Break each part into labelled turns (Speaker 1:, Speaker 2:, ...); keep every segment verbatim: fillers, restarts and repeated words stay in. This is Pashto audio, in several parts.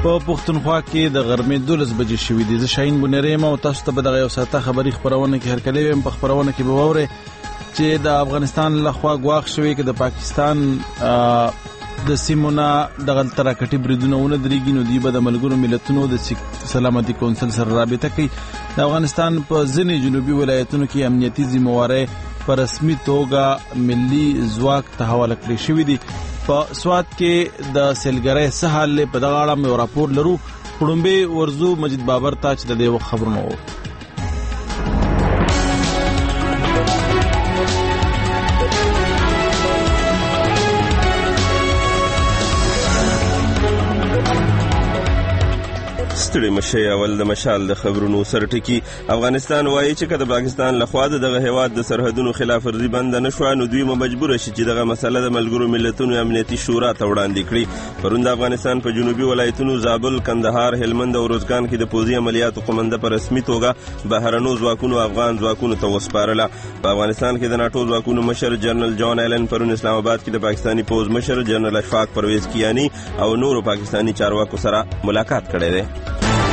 Speaker 1: په پښتونخوا کې د غرمې دولس بجې شوې دي. زه شاهین بونیریم او تاسو ته به دغه یو ساعته خبري خپرونه کې هرکلی ویم. په خپرونه کې به واورئ چې د افغانستان لخوا ګواښ شوی چې د پاکستان د سیمونه دغه تراکټي بریدونه ونه درېږي نو دوی به د ملګرو ملتونو د سلامتي کونسل سره رابطه کوي. د افغانستان په ځینې جنوبي ولایتونو کې امنیتي ذمہوارۍ په رسمي توګه ملي ځواک ته حواله کړې شوې دي. په سوات کې د سیلګرۍ څه حال دی په دغه اړه مې یو راپور لرو. پړومبې ورځو مجید بابر ته چې د دې وخت خبرونه وو.
Speaker 2: ستړي مشي اول د مشال د خبرونو سرټکی. افغانستان وایي چې کله پاکستان لخوا دغه هیواد د سرحدونو خلاف ورزي بند نه شو نو دوی مجبور شي چې دغه مسله د ملګرو ملتونو امنیتي شورا ته وړاندې کړي. پروند افغانستان په جنوبي ولایتونو زابل، کندهار، هلمند او روزګان کې د پوځي عملیاتو قومنده په رسمي توګه بهرنو ځواکونو افغان ځواکونو ته وسپارله. په افغانستان کې د ناتو ځواکونو مشر جنرال جان ایلن پرون اسلام آباد کې د پاکستاني پوز مشر جنرال اشفاق پرویز کیانی او نورو پاکستاني چارواکو سره ملاقات کړی دی.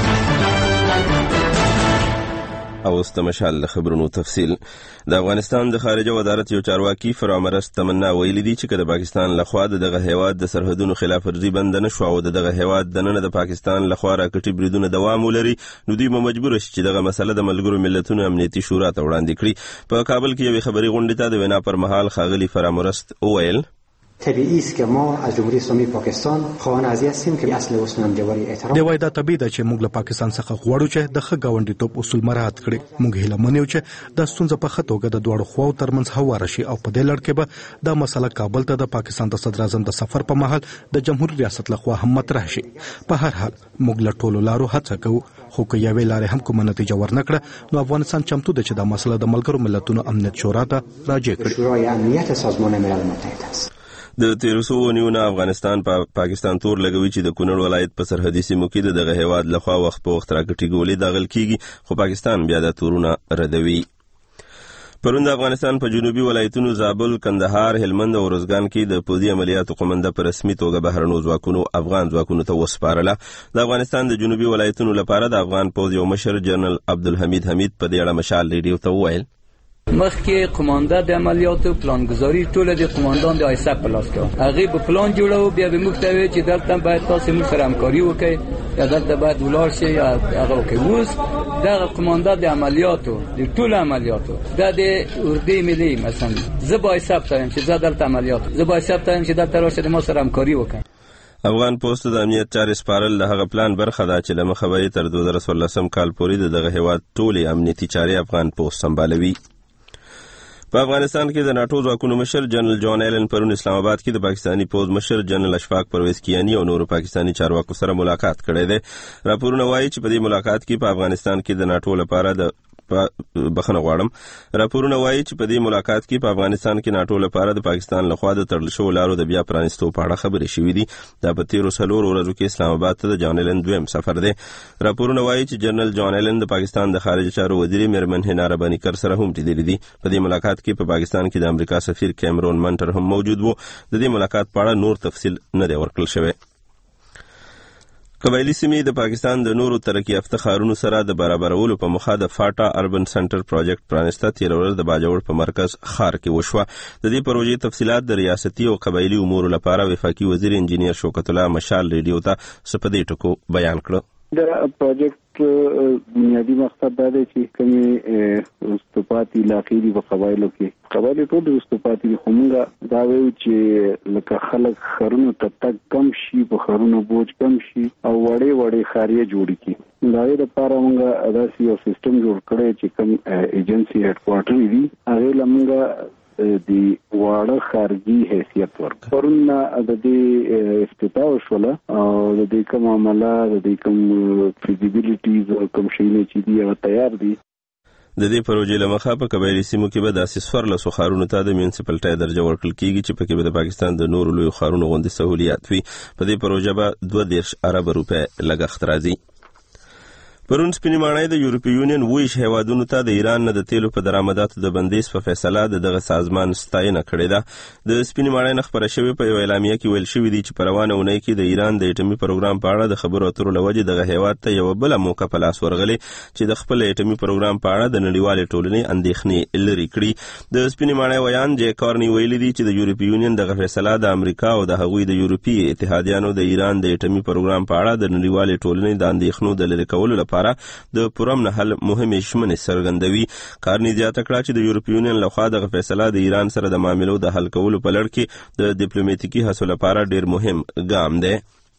Speaker 2: او است مشال خبرونو تفصیل. د افغانستان د خارجه وزارت یو چارواکي فرامرست تمنا ویلي دي چې د پاکستان لخوا دغه هیواد د سرحدونو خلاف ورزي بند نه شو او دغه هیواد د نن د پاکستان لخوا راکټي بریدونه دوام ولري نو دوی مجبور شي چې دغه مسله د ملګرو ملتونو امنیتي شورا ته وړاندې کړي. په کابل کې یو خبري غونډه ته د وینا پر مهال خاغلی فرامرست اویل
Speaker 3: طبیعی است که ما از جمهوری اسلامی پاکستان خواهان ازی هستیم که اصل اصول همجواری احترام.
Speaker 4: دی وای دا طبیعي ده چې موږ له پاکستان څخه غواړو چې د ښه ګاونډیتوب اصول مراعات کړي. موږ هیله منو چې د ستونزې په ښه توګه د دواړو خواو ترمنځ هواره شي او په دې لړ کې به دا مسله کابل ته د پاکستان د صدر اعظم د سفر په مهال د جمهوریت ریاست لخوا هم مطرح شي. په هر حال موږ له ټولو لارو هڅه کوو خو که یوې لارې هم کومه نتیجه ورنکړه نو افغانستان چمتو ده چې دا مسله د ملګرو ملتونو امنیت شورا ته راجع کړي.
Speaker 3: شورای امنیت سازمان ملل متحد است.
Speaker 2: د تیرسو ونیونه افغانستان په پا پاکستان تور لګوي چې د کونړ ولایت په سرحدي سیمو کې دغه هیواد لخوا وخت په وخت راکټي ګولې داخل کیږي خو پاکستان بیا د تورونه ردوي. پرون د افغانستان په جنوبي ولایتونو زابل، کندهار، هلمند او روزګان کې د پوځي عملیاتو قومنده په رسمي توګه بهرنو ځواکونو افغان ځواکونو ته وسپارله. د افغانستان د جنوبي ولایتونو لپاره د افغان پوځ یو مشر جنرال عبدالحمید حمید په دې اړه مشال ریډیو ته وویل
Speaker 5: مخکې قمانده د عملیاتو پلانګذاري ټول د قماندان د آیسا په لاس کې هغه په پلان جوړو بیا به موږ ته وی چې دلته باید تاسو موږ سره همکاري وکړئ یا دلته باید ولار شي یا هغه وکړي. اوس دا قمانده د عملیاتو د ټول عملیاتو د اردو ملي مثلا زه با حساب تایم چې زه دلته عملیات زه با حساب تایم چې دلته راشه د ما سره همکاري وکړي.
Speaker 2: افغان پوسټ د امنیت چارې سپارل د هغه پلان برخه ده چې له مخه به تر دوه زره څوارلسم کال پورې دغه هیواد ټولې امنیتي چارې افغان پوسټ سمبالوي. په افغانستان کې د ناتو ځواکونو مشر جنرال جان ایلن پرون اسلام آباد کې د پاکستاني پوز مشر جنرال اشفاق پرویز کیانی او نورو پاکستاني چارواکو سره ملاقات کړی دی. راپورونه وایي چې په دې ملاقات کې په افغانستان کې د ناتو لپاره د بخنه غواړم راپورونه وایي چې په دې ملاقات کې په افغانستان کې ناتو لپاره د پاکستان لخوا د تړل شوو لارو د بیا پرانستو په اړه خبرې شوې دي. دا په تیرو څلورو ورځو کې اسلام آباد ته د جان ایلن دویم سفر دی. راپورونه وایي چې جنرال جان ایلن د پاکستان د خارجه چارو وزیر میرمن هنا رباني کر سره هم لیدلي دي. په دې ملاقات کې په پاکستان کې د امریکا سفیر کیمرون منټر هم موجود وو. د دې ملاقات په اړه نور تفصیل نه دی ورکړل شوی. قبایلی سیمې د پاکستان د نورو ترقی یافته ښارونو سره د برابرولو په موخه د فاټا اربن سنټر پروجیکټ پرانسته تیر ورځ د باجوړ په مرکز ښار کې وشوه. د دې پروژې تفصیلات د ریاستي او قبایلی امور لپاره وفاقي وزیر انجینیر شوکت الله مشال ریډیو ته سپدې ټکو بیان کړ.
Speaker 6: د پروجیکټ بنیادی مقصد دا دی چې کومې وروسته علاقې دي په قبایلو کې قبایل ټول وروسته پاتې دي خو موږ دا وایو چې لکه خلک ښارونو ته تګ کم شي په ښارونو بوج کم شي او وړې وړې ښاریې جوړې کړي. د هغې لپاره موږ داسې یو سیسټم جوړ کړی چې کوم ایجنسي هیډ کوارټر دي هغې له موږ د واړه خارجي حیثیت ورک پرون د دې افتتاح وشوله او د دې کوم عمله د دې کوم فیزیبیلیټیز او کوم شیونه چې دي هغه تیار دي.
Speaker 2: د دې پروژې له مخه په قبایلي سیمو کې به داسې څوارلسو ښارونو ته د میونسپلټۍ درجه ورکړل کېږي چې پکې به د پاکستان د نورو لویو ښارونو غوندې سهولیات وي. په دې پروژه به دوه دېرش اربه روپۍ لګښت راځي. پرون سپینې ماڼۍ د یورپي یونین ویش هیوادونو ته د ایران نه د تیلو په درآمداتو د بندیز په فیصله د دغه سازمان ستاینه کړې ده. د سپینې ماڼۍ نه خپره شوې په یو اعلامیه کې ویل شوي دي چې په روانه اونۍ کې د ایران د اټومي پروګرام په اړه د خبرو اترو له وجې دغه هیواد ته یوه بله موقع په لاس ورغلې چې د خپل اټومي پروګرام په اړه د نړیوالې ټولنې اندېښنې لرې کړي. د سپینې ماڼۍ ویان جې کارني ویلي دي چې د یورپي یونین دغه فیصله د امریکا او د هغوی د یورپي اتحادیانو د ایران د اټومي پروګرام په اړه د نړیوالې ټولنې د اندېښنو د لرې کولو لپاره د پرامن حل مهمې ژمنې څرګندوي. کارني زیاته کړه چې د یورپي یونین لخوا دغه فیصله د ایران سره د معاملو د حل کولو په لړ کې د ډیپلوماټیکي هڅو لپاره ډیر مهم ګام دی.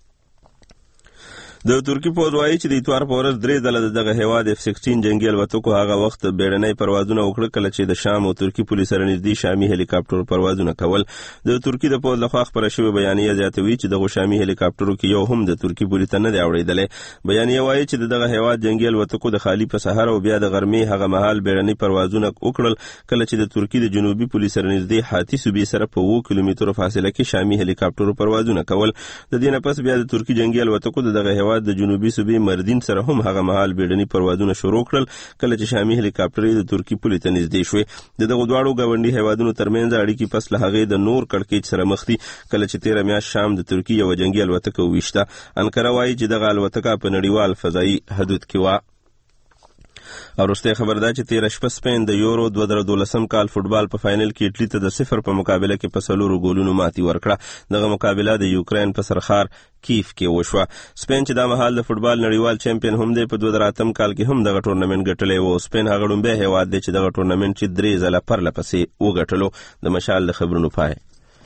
Speaker 2: د ترکی پوځ وایي چې د اتوار په ورځ درې ځله د دغه هیواد اف سیکسټین جنګي الوتکو هغه وخت بیړنۍ پروازونه وکړل کله چې د شام او ترکی پولیس سره نږدې شامي هلیکاپټر پروازونه کول. د ترکی د پوځ لخوا خپره شوې بیانیه زیاتوي چې دغه شامي هلیکاپټرو کې یو هم د ترکی پولیس ته نه دی اورېدلی. بیانیه وایي چې دغه هیواد جنګي الوتکو د خالی په سحر او بیا د غرمې هغه مهال بیړنۍ پروازونه وکړل کله چې د ترکی د جنوبي پولیس سره نږدې حاتی صوبې سره په اووه کیلومترو فاصله کې شامي هلیکاپټرو پروازونه کول. د دې نه پس بیا د ترکی جنګي الوتکو د دغه هیواد د جنوبي صوبې مردین سره هم هغه مهال بیړني پروازونه شروع کړل کله چې شامي هلیکاپټر د ترکی پولیس ته نږدې شوې. د دغه دواړو ګاونډي هیوادونو ترمنځ اړیکې پس له هغې د نور کړکېچ سره مخ دي کله چې تېره میاشت شام د ترکی یوه جنګي الوتکه وویشته. انکره وایي چې دغه الوتکه په نړیوال فضایي حدود کې وه. او وروستی خبر دا چې تېره شپه سپین د یورو دوه زره دولسم کال فوټبال په فاینل کې اټلي ته د صفر په مقابله کې په څلورو ګولونو ماتې ورکړه. دغه مقابله د یوکرین په سرخار کیف کې وشوه. سپین چې دا مهال د فوټبال نړیوال چمپیون هم دی په دوه زره اتم کال کې هم دغه ټورنمنټ ګټلی و. سپین هغه ړومبی هیواد دی چې دغه ټورنمنټ چې درې ځله پرله پسې وګټلو. د مشال د خبرونو پای.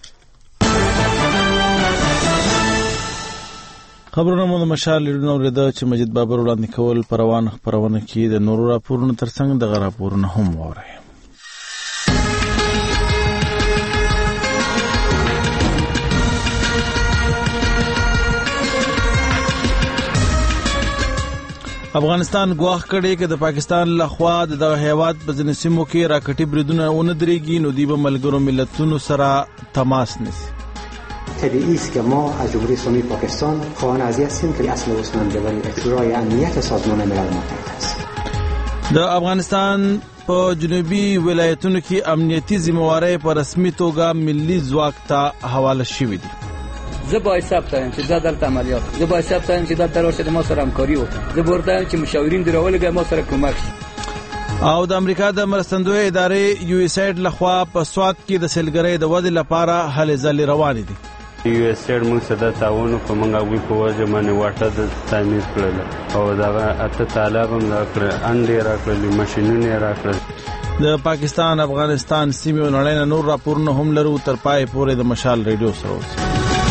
Speaker 1: خبرونه مو د مشال لیدنه اورېده چې مجید بابر وړاندې کول په روان خپرونه کې د نورو راپورونو ترڅنګ دغه راپورونه هم واورئ. افغانستان ګواښ کړی چې د پاکستان لخوا د دغه هیواد په ځینو سیمو کې راکټي بریدونه ونه درېږي نو دوی به ملګرو ملتونو سره تماس نیسي.
Speaker 3: طبیعی است که ما از جمهوری اسلامی پاکستان خواهان ازی هستیم که اصل اسنامجواری شورای امنیت سازمان ملل متحد است.
Speaker 1: د افغانستان په جنوبي ولایتونو کې امنیتي ذمہواری په رسمي توګه ملي ځواک ته حواله شوې دي.
Speaker 5: زه با حساب تایم چې دا دلته عملیات زه با حساب تایم چې دا ترور ما سره همکاري وکړي. زه ورته وایم چې مشاورین دی راولګي ما سره کومک شي.
Speaker 1: او د امریکا د مرستندوی ادارې یو ایس ایډ لخوا په سوات کې د سیلګرۍ د ودې لپاره هلې ځلې روانې دي.
Speaker 7: یو ایس ایډ موږ سره د تعاون په موږ هغوی په وجه باندې واټه د تعمیر کړله او دغه اته طالب هم راکړل انډې راکړل ماشینونه راکړل.
Speaker 1: د پاکستان افغانستان سیمې او نړۍ نه نور راپورونه هم لرو. تر پای پورې د مشال ریډیو سره اوسئ.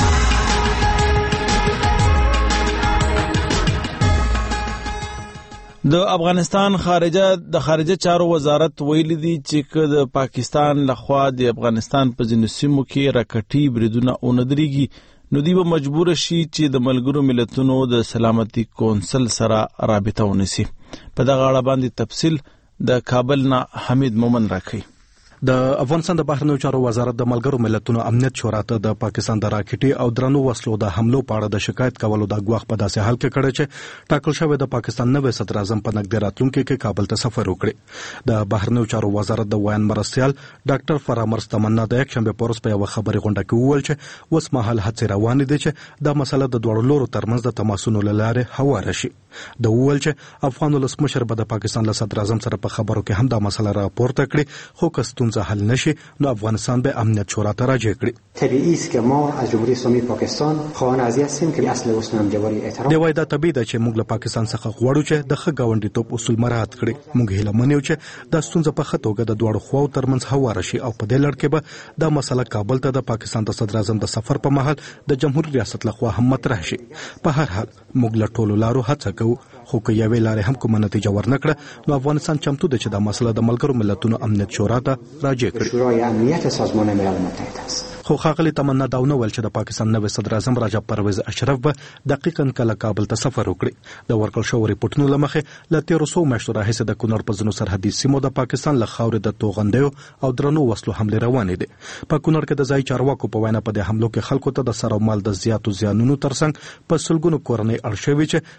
Speaker 1: د افغانستان خارجه د خارجه چارو وزارت ویلي دي چې د پاکستان لخوا د افغانستان په ځینو سیمو کې راکټي بریدونه ونه درېږي نو دوی به مجبور شي چې د ملګرو ملتونو د سلامتي کونسل سره رابطه ونیسي. په دغه اړه باندې تفصیل د کابل نه حمید مومن راکوي.
Speaker 4: د افغانستان د بهرنیو چارو وزارت د ملګرو ملتونو امنیت شورا ته د پاکستان د راکټي او درنو وسلو د حملو په اړه د شکایت کولو د غواخ په داسې حال کې کړی چې ټاکل شوی د پاکستان نوی صدر اعظم په نږدې راتلونکي کې کابل ته سفر وکړي. د بهرنیو چارو وزارت د ویان مرستیال ډاکټر فرامرز تمنا د یک شنبه په ورځ په یو خبري غونډه کې وویل چې اوس مهال هڅې روانې دي چې دا مسله د دوړو لورو ترمنځ د تماسونو لاره هواره شي. د ویل چې افغان ولسمشر به د پاکستان له صدر اعظم سره په خبرو کې هم دا مسله راپورته کړي خو که ستونزه حل نشي نو افغانستان به امنیت شورا ته راجع کړي.
Speaker 3: طبیعی است که ما از جمهوری اسلامی پاکستان خواهان ازی هستیم که اصل اسنامجواری احترام.
Speaker 4: دی وای دا طبیعي ده چې موږ له پاکستان څخه غواړو چې د ښه ګاونډیتوب اصول مراعات کړي. موږ هیله منو چې دا ستونزه په ښه توګه د دواړو خواو ترمنځ هواره شي او په دې لړ کې به دا مسله کابل ته د پاکستان د صدر اعظم د سفر په مهال د جمهوریت ریاست لخوا هم مطرح شي. په هر حال موږ له ټولو لارو هڅه کوو خو که یوې لارې هم کومه نتیجه ورنکړه نو افغانستان چمتو دی چې دا مسله د ملګرو ملتونو امنیت شورا ته راجع کړي.
Speaker 3: شورای امنیت سازمان ملل متحد است.
Speaker 4: خو ښاغلي تمنا دا ونه ویل چې د پاکستان نوی صدر اعظم راجا پرویز اشرف به دقیقاً کله کابل ته سفر وکړي. د ورکړل شوو ریپورټونو له مخې له تېرو څو میاشتو راهیسې د کونړ په ځینو سرحدي سیمو د پاکستان له خاورې د توغندیو او درنو وسلو حملې روانې دي. په کونړ کې د ځایي چارواکو په وینا په دې حملو کې خلکو ته د سر او مال د زیاتو زیانونو ترڅنګ په سلګونو کورنۍ اړ شوې چې خپلې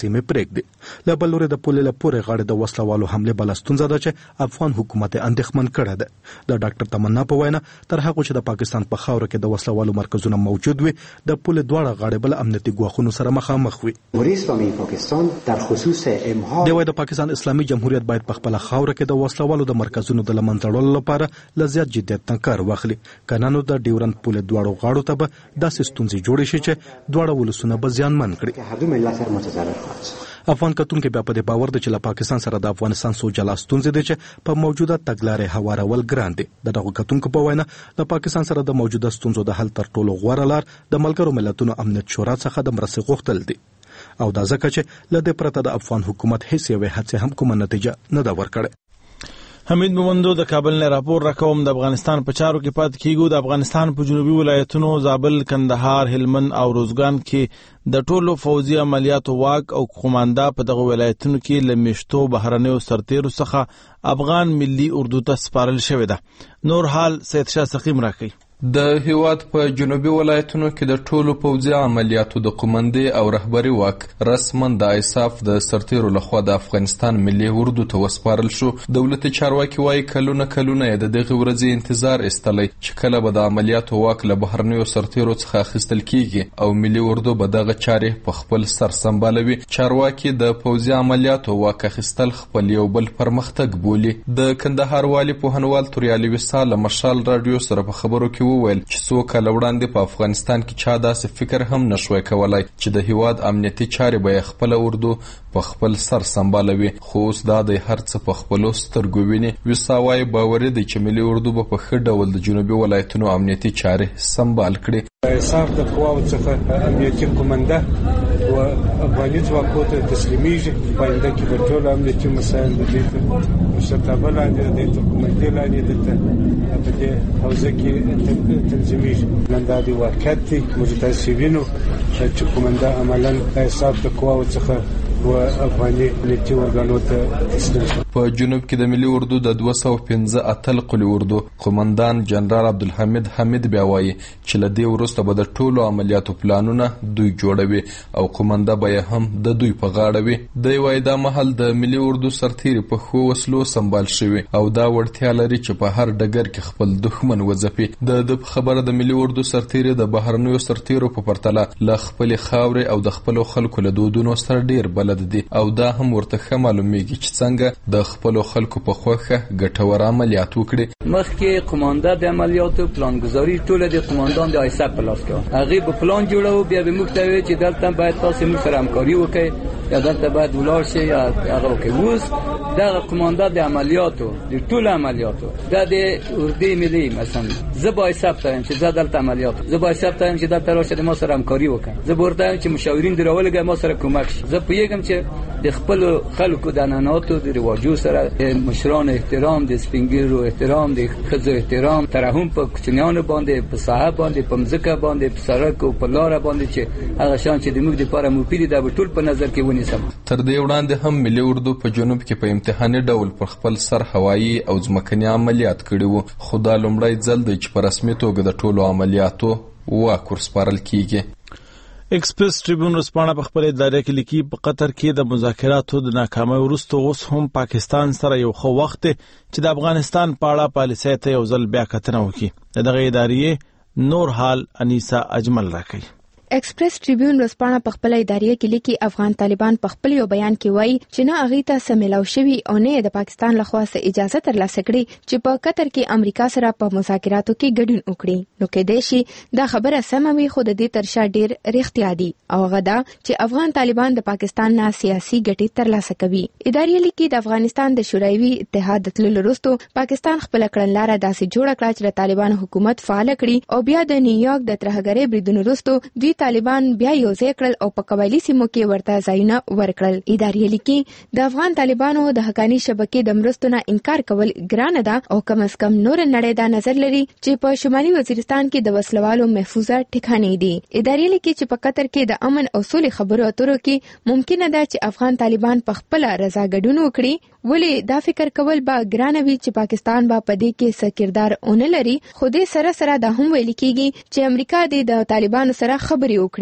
Speaker 4: سیمې پرېږدي. له بل لورې د پولې له پورې غاړې د وسلوالو حملې بله ستونزه ده چې افغان حکومت اندېښمن کړی ده. د ډاکټر تمنا په وینا تر هغه چې د پاکستان په خاوره کې د وسلوالو مرکزونه موجود وي د پولې دواړه غاړې بل امنیتي ګواښونو سره مخامخ وي. دی وايي د پاکستان اسلامي جمهوریت باید په خپله خاوره کې د وسلوالو د مرکزونو د له منځه وړلو لپاره له زیات جدیت نه کار واخلي. که نه نو د ډیورند پولې دواړو غاړو ته به داسې ستونزې جوړې شي چې دواړه ولسونه به زیانمن کړي. افغان کتونکي بیا په دې باور دي چې له پاکستان سره د افغانستان څو جلا ستونزې دي چې په موجوده تګلارې هوارول ګران دي. د دغو کتونکو په وینا د پاکستان سره د موجوده ستونزو د حل تر ټولو غوره لار د ملګرو ملتونو امنیت شورا څخه د مرستې غوښتل دي او دا ځکه چې له دې پرته د افغان حکومت هیڅ یوې هڅې هم کومه نتیجه نه ده ورکړې.
Speaker 1: حمید مومندو د کابل نه راپور راکوم. د افغانستان په چارو کې پات کیږو. د افغانستان په جنوبي ولایتونو زابل، کندهار، هلمند او روزګان کې د ټولو فوزي عملیاتو واک او قوماندا په دغه ولایتونو کې لمیشتو بهرنیو سرتیرو څخه افغان ملي اردو ته سپارل شوی ده. نور حال سید شاه سقیم راکوي.
Speaker 8: د هیواد په جنوبي ولایتونو کې د ټولو پوځي عملیاتو د قومندې او رهبري واک رسما د ایساف د سرتیرو لخوا د افغانستان ملي اردو ته وسپارل شو. دولتي چارواکي وايي کلونه کلونه یې د دغه ورځې انتظار ایستلی چې کله به د عملیاتو واک له بهرنیو سرتیرو څخه اخیستل کیږي او ملي اردو به دغه چارې په خپل سر سمبالوي. چارواکي د پوځي عملیاتو واک اخیستل خپل یو بل پرمختګ بولي. د کندهار والي پوهنوال توریالي وصال مشال رادیو سره په خبرو کې وویل چې څو کاله وړاندې په افغانستان کې چا داسې فکر هم نشوی کولای چې د هیواد امنیتي چارې به یې خپله اردو په خپل سر سمبالوي، خو اوس دا د هر څه په خپلو سترګو ویني. ویسا وایي باوري دی چې ملي اردو به په ښه ډول د جنوبي ولایتونو امنیتي چارې سمبال کړي.
Speaker 9: ایساف د قواو څخه امنیتي قومنده و افغاني ځواکو ته تسلیمیږي. په آینده کې به ټول امنیتي مسایل د دې تر مشرتابه لاندې د دې تر قومندې لاندې دلته په دې حوزه کې تنظیمیږي. نن دا د واقعیت دی موږ تاسې وینو چې قومنده عملا ایساف د قواو څخه و افغاني امنیتي ورګانو ته تسلیم شو.
Speaker 8: په جنوب کې د ملي اردو د دوه سوه پنځه اتل قلي اردو قومندان جنرال عبدالحمید حمید بیا وایي چې له دې وروسته به د ټولو عملیاتو پلانونه دوی جوړوي او قومنده به یې هم د دوی په غاړه وي. دی وایي دا مهال د ملي اردو سرتیري په ښو وسلو سمبال شوي او دا وړتیا لري چې په هر ډګر کې خپل دښمن وځپي. د ده په خبره د ملي اردو سرتیري د بهرنیو سرتیرو په پرتله له خپلې خاورې او د خپلو خلکو له دودونو سره ډیر بلد دي او دا هم ورته ښه معلومیږي چې څنګه د خپلو خلکو په خوښه ګټور عملیات وکړي.
Speaker 5: مخکې قومانده د عملیاتو پلانګذاري ټوله د قومندان د ایساف په لاس کې و. هغې به پلان جوړو، بیا به موږ ته وایي چې دلته باید تاسې موږ سره همکاري وکړئ یا دلته باید ولاړ شئ یا هغه وکړئ. اوس دغه قومانده د عملیاتو د ټولو عملیاتو دا د اردو ملي مثلا زه به ایساف ته وایم چې زه دلته عملیات زه به ایساف ته وایم چې دلته راشه د ما سره همکاري وکړه. زه به ورته وایم چې مشاورین دې راولېږئ ما سره کومک شي. زه پوهېږم چې د خپل خلکو د عنعناتو د رواجو سره د مشرانو احترام، د سپینګیرو احترام، د ښځو احترام، ترحم په کوچنیانو باندې، په ساحه باندې، په مځکه باندې، په سړک او په لاره باندې چې هغه شان چې د موږ لپاره مفید دی به ټول په نظر کې ونیسم.
Speaker 8: تر دې وړاندې هم ملي اردو په جنوب کې په امتحاني ډول پر خپل سر هوایي او ځمکني عملیات کړي وو، خو دا لومړی ځل دی چې په رسمي توګه د ټولو عملیاتو واک ورسپارل کیږي.
Speaker 1: ایکسپریس ټریبیون ورځپاڼه په خپل اداره کې لیکي په قطر کې د مذاکراتو د ناکامۍ وروسته اوس هم پاکستان سره یو ښه وخت دی چې د افغانستان په اړه پالیسۍ ته یو ځل بیا کتنه وکړي. دغه ادارې نور حال انیسا اجمل راکوي.
Speaker 10: ایکسپریس ټریبیون ورځپاڼه په خپل ادارې کې لیکي افغان طالبان په خپل یو بیان کې وایي چې نه هغې ته څه میلاو شوي او نه د پاکستان لخوا څه اجازه ترلاسه کړي چې په قطر کې امریکا سره په مذاکراتو کې ګډون وکړي. نو کېدای شي دا خبره سمه وي خو د دې تر شا ډېر رښتیا دي او هغه دا چې افغان طالبان د پاکستان نه سیاسي ګټې ترلاسه کوي. ادارې لیکي د افغانستان د شوروي اتحاد د تللو وروسته پاکستان خپله کړنلاره داسې جوړه کړه چې د طالبانو حکومت فعاله کړي او بیا د نیویارک د ترهګرۍ بریدونو وروسته دوی طالبان بیا یو ځای کړل او په قبایلي سیمو کې ورته ځایونه ورکړل. ادارې لیکي د افغان طالبانو د حقاني شبکې د مرستو نه انکار کول ګرانه ده او کم از کم نور نړۍ دا نظر لري چې په شمالي وزیرستان کې د وسلوالو محفوظه ټکانې دي. ادارې لیکي چې په قطر کې د امن او سولې خبرو اترو کې ممکنه ده چې افغان طالبان په خپل رضا ګډون وکړي، ولې دا فکر کول به ګرانه وي چې پاکستان به په دې کې څه کردار ونه لري. خو دې سره سره دا هم ویل کېږي چې امریکا دې د طالبانو سره خبرې وکړي.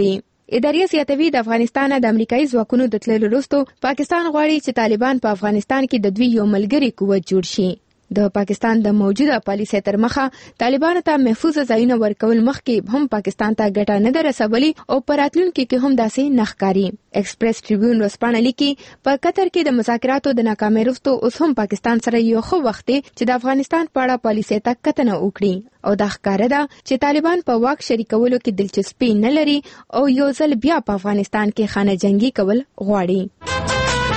Speaker 10: ادارې زیاتوي د افغانستان د امریکایي ځواکونو د تللو وروسته پاکستان غواړي چې طالبان په افغانستان کې د دوی یو ملګری قوت جوړ شي. د پاکستان د موجوده پالیسۍ تر مخه طالبانو ته محفوظ ځایونه ورکول مخکې هم پاکستان ته ګټه نه درسولي او په راتلونکي کې هم داسې نه ښکاري. ایکسپریس ټریبیون ورځپاڼه لیکي په قطر کې د مذاکراتو د ناکامۍ وروسته اوس هم پاکستان سره یو ښه وخت دی چې د افغانستان په اړه پالیسۍ ته کتنه وکړي او دا ښکاره ده چې طالبان په واک شریکولو کې دلچسپي نه لري او یو ځل بیا په افغانستان کې خانه جنگي کول غواړي.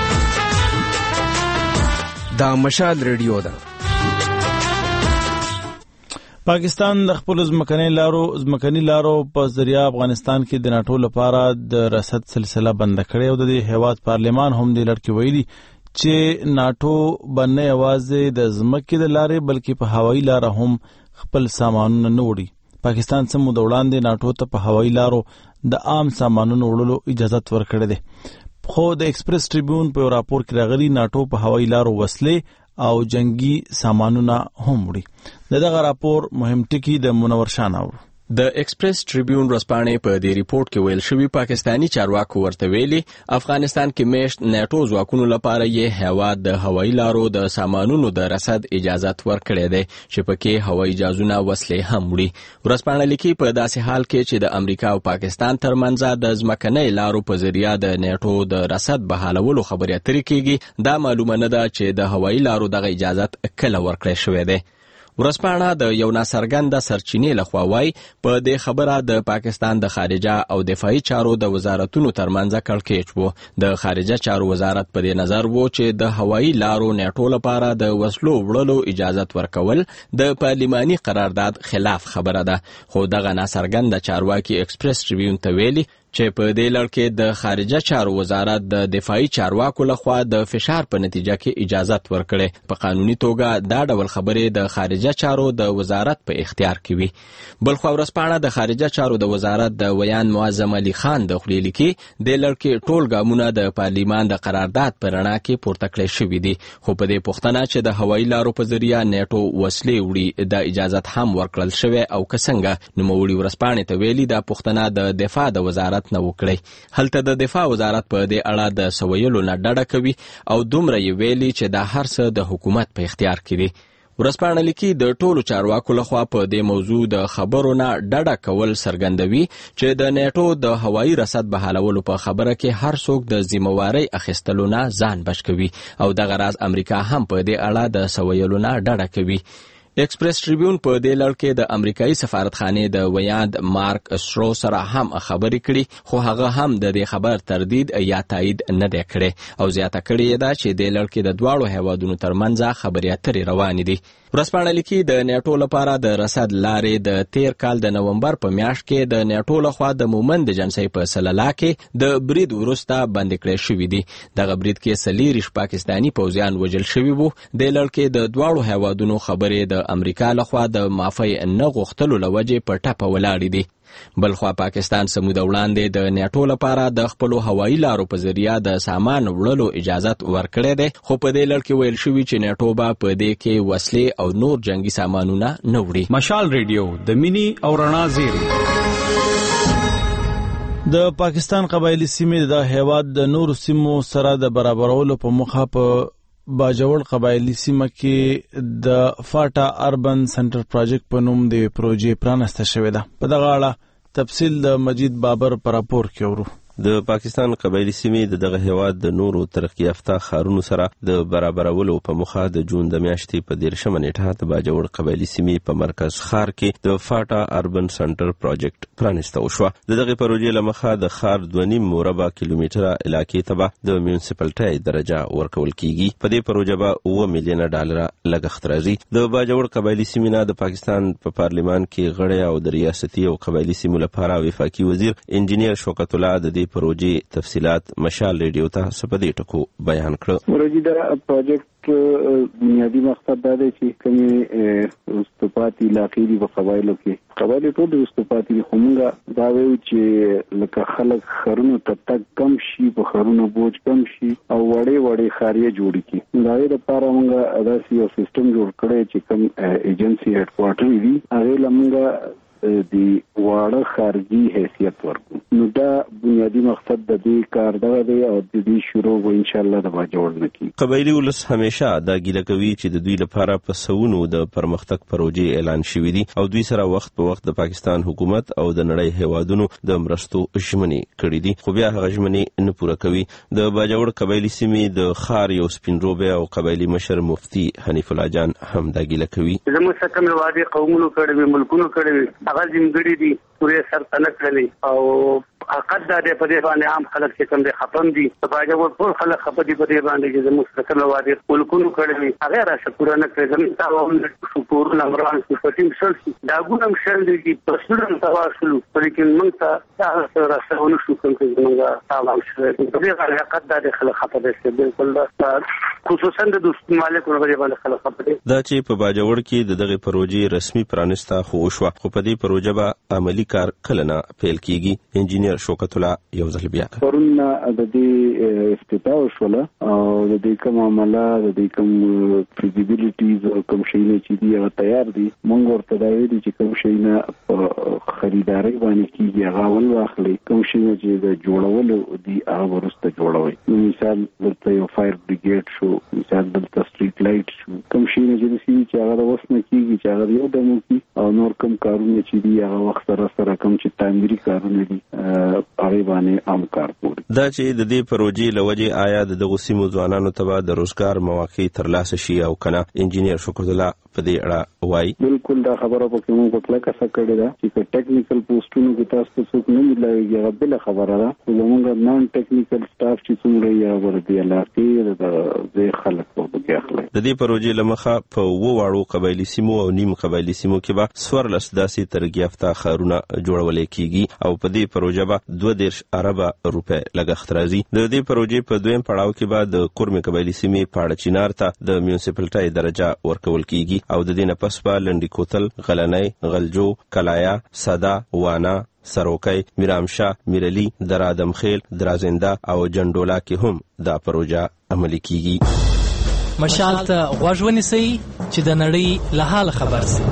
Speaker 11: دا مشال ریډیو ده.
Speaker 1: پاکستان د خپل ځمکني لارو ځمکني لارو په ذریعہ افغانستان کې د ناټو لپاره د رسد سلسله بند کړې او د هیواد پارلمان هم د لړ کې ویلي چې ناټو باندې یوازې د ځمکې د لارې بلکې په هوایي لار هم خپل سامانونه نه وړي. پاکستان سم د وړاندې ناټو ته په هوایي لارو د عام سامانونو وړلو اجازه ورکړې ده. خو د ایکسپریس ټریبیون په راپور کې راغلي ناټو په هوایي لارو وسلې او جنگي سامانونه هم وړي. دغه راپور مهم ټکی د منور شان اور.
Speaker 12: د ایکسپریس ټریبیون ورځپاڼې په دې ریپورت کې ویل شوی پاکستانی چارواکو ورته ویلي افغانستان کې میشت ناتو ځواکونو لپاره یې هیواد د هوایي لارو د سامانونو د رسد اجازه ورکړې ده چې پکې هوایي جهازونه وسلې هم وړي. ورځپاڼه لیکي په داسې حال کې چې د امریکا او پاکستان ترمنځ د ځمکنۍ لارو په ذریعہ د ناتو د رسد بحالولو خبرې اترې کیږي دا معلومه نه ده چې د هوایي لارو دغه اجازه کله ورکړې شوې ده. ورځپاڼه د یو ناڅرګنده سرچینې لخوا وایي په دې خبره د پاکستان د خارجه او دفاعي چارو د وزارتونو ترمنځ کړکېچ وو. د خارجه چارو وزارت په دې نظر وو چې د هوایي لارو ناټو لپاره د وسلو وړلو اجازه ورکول د پارلماني قرارداد خلاف خبره ده. خو دغه ناڅرګنده چارواکي ایکسپریس ټریبیون ته ویلي چې په دې لړ کې د خارجه چارو وزارت د دفاعي چارواکو لخوا د فشار په نتیجه کې اجازه ورکړې. په قانوني توګه دا ډول خبرې د خارجه چارو د وزارت په اختیار کې وي. بلخو ورځپاڼه د خارجه چارو د وزارت د ویان معظم علي خان د خولې لیکي د لړ کې ټول ګامونه د پارلمان د قرارداد په رڼا کې پورته کړل شوي دي. خو په دې پوښتنه چې د هوایي لارو په ذریعہ نیټو وسلې وړي د اجازه هم ورکړل شوی او که څنګه نوموړي ورځپاڼې ته ویلي دا پوښتنه د دفاع د وزارت نه وکړي. هلته د دفاع وزارت په دې اړه د سویلو نه ډډه کوي او دومره یې ویلي چې دا هر څه د حکومت په اختیار کې دي. ورځپاڼه لیکي د ټولو چارواکو لخوا په دې موضوع د خبرو نه ډډه کول څرګندوي چې د نیټو د هوایي رسد بحالولو په خبره کې هر څوک د ذمہوارۍ اخیستلو نه ځان بچ کوي او دغه راز امریکا هم په دې اړه د سویلو نه ډډه کوي. ایکسپریس ټریبیون په دې لړ کې د امریکایي سفارتخانې د ویاند مارک استرو سره هم خبرې کړي خو هغه هم د دې خبر تردید یا تایید نه دی کړی او زیاته کړې ده چې د لړ کې د دواړو هیوادونو ترمنځ خبرې اترې روانې دي. ورځپاڼه لیکي د نیټو لپاره د رسد لارې د تیر کال د نومبر په میاشت کې د نیټو لخوا د مومند جنسي په سللا کې د برید وروسته بند کړی شوی دی. دغه برید کې څلېرویشت پاکستانی پوځیان وژل شوي وو. د لړ کې د دواړو هیوادونو خبرې د امریکا لخوا د معافی نه غوښتلو له وجې په ټپه ولاړې دي. بلخوا پاکستان سمود وړاندې د نیټو لپاره د خپل هوایي لارو په ذریعہ د سامان وړلو اجازه ورکړې ده خو په دې لړ کې ویل شوی چې نیټو به په دې کې وسلې او نور جنگي سامانونه نه وړي.
Speaker 11: مشال ریډیو د مینی او رڼا زیری.
Speaker 1: د پاکستان قبایلی سیمې د هیواد د نور سیمو سره د برابرولو په مخه په باجوړ قبایلی سیمه کې د فاټا اربن سنټر پروجیکټ په نوم د پروژې پرانسته شوې ده. په دغه اړه تفصیل د مجید بابر پر راپور کې ورو.
Speaker 2: د پاکستان قبایلی سیمې د دغه هیواد د نورو ترقی یافته ښارونو سره د برابرولو په مخه د جون د میاشتې په دیرشمه نیټه د باجوړ قبایلی سیمې په مرکز ښار کې د فاټا اربن سنټر پروجیکټ پرانسته وشوه. د دغه پروژې له مخه د ښار دوه نیم مربع کیلومتره علاقې ته به د میونسپلټۍ درجه ورکول کیږي. په دې پروژه به اوه میلیونه ډالر لګښت راځي. د باجوړ قبایلی سیمې نه د پاکستان په پارلمان کې غړی او د ریاستي او قبایلی سیمو لپاره وفاقي وزیر انجینیر شوکت الله د پروژې تفصيلات مشال ریډیو ته سپدې ټکو بیان کړ.
Speaker 6: پروژې دا پروجیکټ بنیادی مقصد دا دی چې کومې استوپاتي علاقې دي په قبایلو کې قبایل ټول د استوپاتي خمونګه دا وایي چې لکه خلک خرونو ته تک کم شي په خرونو بوج کم شي او وړې وړې خاریه جوړ کړي. دا یې لپاره موږ داسې یو سیستم جوړ کړی چې کوم ایجنسی هډ کوارټر وي هغه لمونګه د واړه خارجي حیثیت ورکو. نو دا بنیادی مقصد د دې کار دغه دی او د دې شروع به ان شاء الله د باجوړ نکي.
Speaker 2: قبایلی ولس همیشه دا ګیله کوي چې د دوی لپاره په سونو د پرمختګ پروژې اعلان شوې دي او دوی سره وخت په وخت د پاکستان حکومت او د نړۍ هیوادونو د مرستو ژمنې کړې دي، خو بیا هغه ژمنې نه پوره کوي. د باجوړ قبایلی سیمې د خار یو سپینروبه او قبایلی مشر مفتی حنیف الله جان هم دا ګیله کوي.
Speaker 13: زموږ څخه کوم وادي قومونو کړي ملکونو کړي هغه زمګړي دي پورې سر تنه کړلي او حقیقت دا د په دې باندې عام خلک چې کوم دي خپم دي په باجوړ ټول خلک خپه دي په دې باندې چې زموږ څخه کوم وادي ملکونو کړي هغه را شکر نه کړی زموږ تاسو شکر نه مران چې پټیم شل دا ګونم شل دي چې پسړم تواصل ولیکن موږ ته تاسو را سره شو کوم چې موږ تاسو شوه په دې حقیقت دا د خلک خپه دي چې بالکل خصوصا د دوست مالک ورغلي باندې خلک خپه دي.
Speaker 2: دا چې په باجوړ کې د دغه پروژې رسمي پرانستا خو شو، خو په دې پروژه به عملی کار کله نه پیل کیږي. انجینیر شوکت الله یو ځل بیا
Speaker 6: پرون د دې افتتاح وشوله او د دې کوم عمله د دې کوم فیزیبিলিټیز او کوم شي نه چې دی هغه تیار دي. موږ ورته دا ویلي چې کوم شي نه خریداري باندې کیږي هغه ول واخلي، کوم شي نه چې د جوړولو دی هغه ورسته جوړوي. مثال دلته یو فایر بریګیډ شو، مثال دلته سټریټ لایټ شو، کوم شي نه چې هغه د وسنه کیږي چې هغه یو دمو کی او نور کوم کارونه چې دی هغه وخت سره سره کوم چې تعمیري کارونه دي هغه باندې عام کار کوي.
Speaker 2: دا چې د دې پروژې لوجه آیا د دغه سیمو ځوانانو ته د روزګار مواقع ترلاسه شي او کنه؟ انجینیر شوکت الله په دې اړه وایي.
Speaker 6: بالکل دا خبره په کومه په کله څه کړی دا چې ټیکنیکل پوسټونو کې تاسو ته څوک نه ملایږي هغه بل خبره ده، خو موږ نان ټیکنیکل سټاف چې څومره یې ورته علاقه د دې خلک په کې اخلي.
Speaker 2: د دې پروژې لمخه په وو واړو قبایلی سیمو او نیم قبایلی سیمو کې به سورلس داسې ترګیافته خارونه جوړول کیږي او په دې پروژه به دوه دېرش اربه روپۍ لګښت راځي. د دې پروژې په دویم پړاو کې به د کورمې قبایلی سیمې پاړه چینار ته د میونسپلټۍ درجه ورکول کیږي او د دې نه پس به لنډی کوتل، غلنۍ، غلجو، کلایا، صدا، وانا، سروکی، میرامشا، میرلی، درادمخیل، درازنده او جندولا کې هم دا پروژه عملي کیږي.
Speaker 14: مشال ته غوږ ونیسئ چې د نړۍ له حال خبر شئ.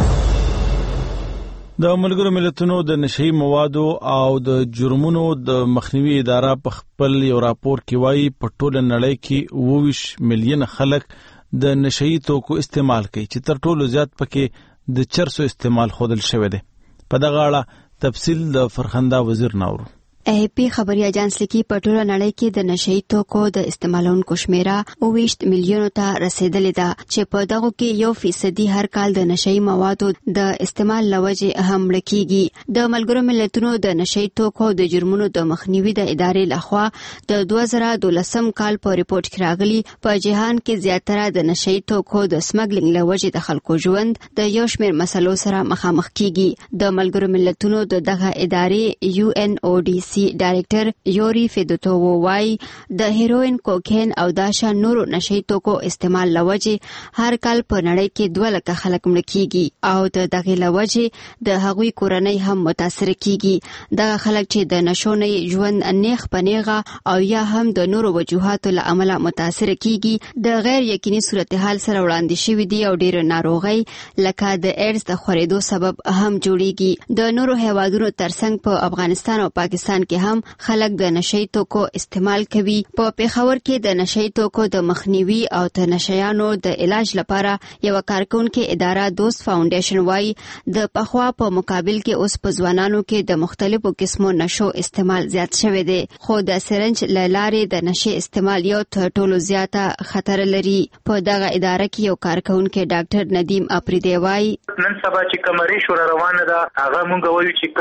Speaker 1: د ملګرو ملتونو د نشئی موادو او د جرمونو د مخنیوي اداره په خپل یو راپور کې وایي په ټوله نړۍ کې اووه ویشت میلیون خلک د نشئی توکو استعمال کوي چې تر ټولو زیات پکې د چرسو استعمال خودل شوی دی. په دغه اړه تفصیل د فرخنده وزیر ناورو.
Speaker 15: ای پی خبري اجانس لیکي په ټوله نړۍ کې د نشئی توکو د استعمالونکو شمیره اووه ویشت میلیونو ته رسیدلې ده چې په دغه کې یو فیصدي هر کال د نشئی موادو د استعمال لوجه هم لکېږي. د ملګرو ملتونو د نشئی توکو د جرمونو د مخنیوي د ادارې لخوا د دوه زره دولسم کال په ریپورت کې راغلي په جهان کې زیاتره د نشئی توکو د سمګلینګ لوجه د خلکو ژوند د یو شمېر مسلو سره مخامخ کیږي. د ملګرو ملتونو د دغه ادارې یو ان او ډي سی ډایریکټر یوري فیدوتوو وای د هیروین، کوکین او داشا نورو نشئی توکو استعمال لوجه هر کال په نړۍ کې دوه لکه خلک مړه کیږي او د دغه لوجه د هغوی کورنۍ هم متاثر کیږي. دغه خلک چې د نشو نه ژوند انیخ پنیغه او یا هم د نورو وجوهاتو له امله متاثر کیږي د غیر یقیني صورتحال سره وړاندې شوي دي او ډېر ناروغي لکه د ایډز د خورېدو سبب هم جوړیږي. د نورو هیوادونو ترڅنګ په افغانستان او پاکستان کې هم خلک د نشئی توکو استعمال کوي. په پیښور کې د نشئی توکو د مخنیوي او د نشیانو د علاج لپاره یو کارکونکو اداره دوست فاونډیشن وای د پخوا په مقابل کې اوس په ځوانانو کې د مختلفو قسمو نشو استعمال زیات شوی دی، خو د سرنج لارې د نشي استعمال یو تر ټولو زیاته خطر لري. په دغه اداره کې یو کارکونکو ډاکټر ندیم اپریدی وای
Speaker 16: نن سبا چې کمرې شو روانه ده هغه مونږ وایو چې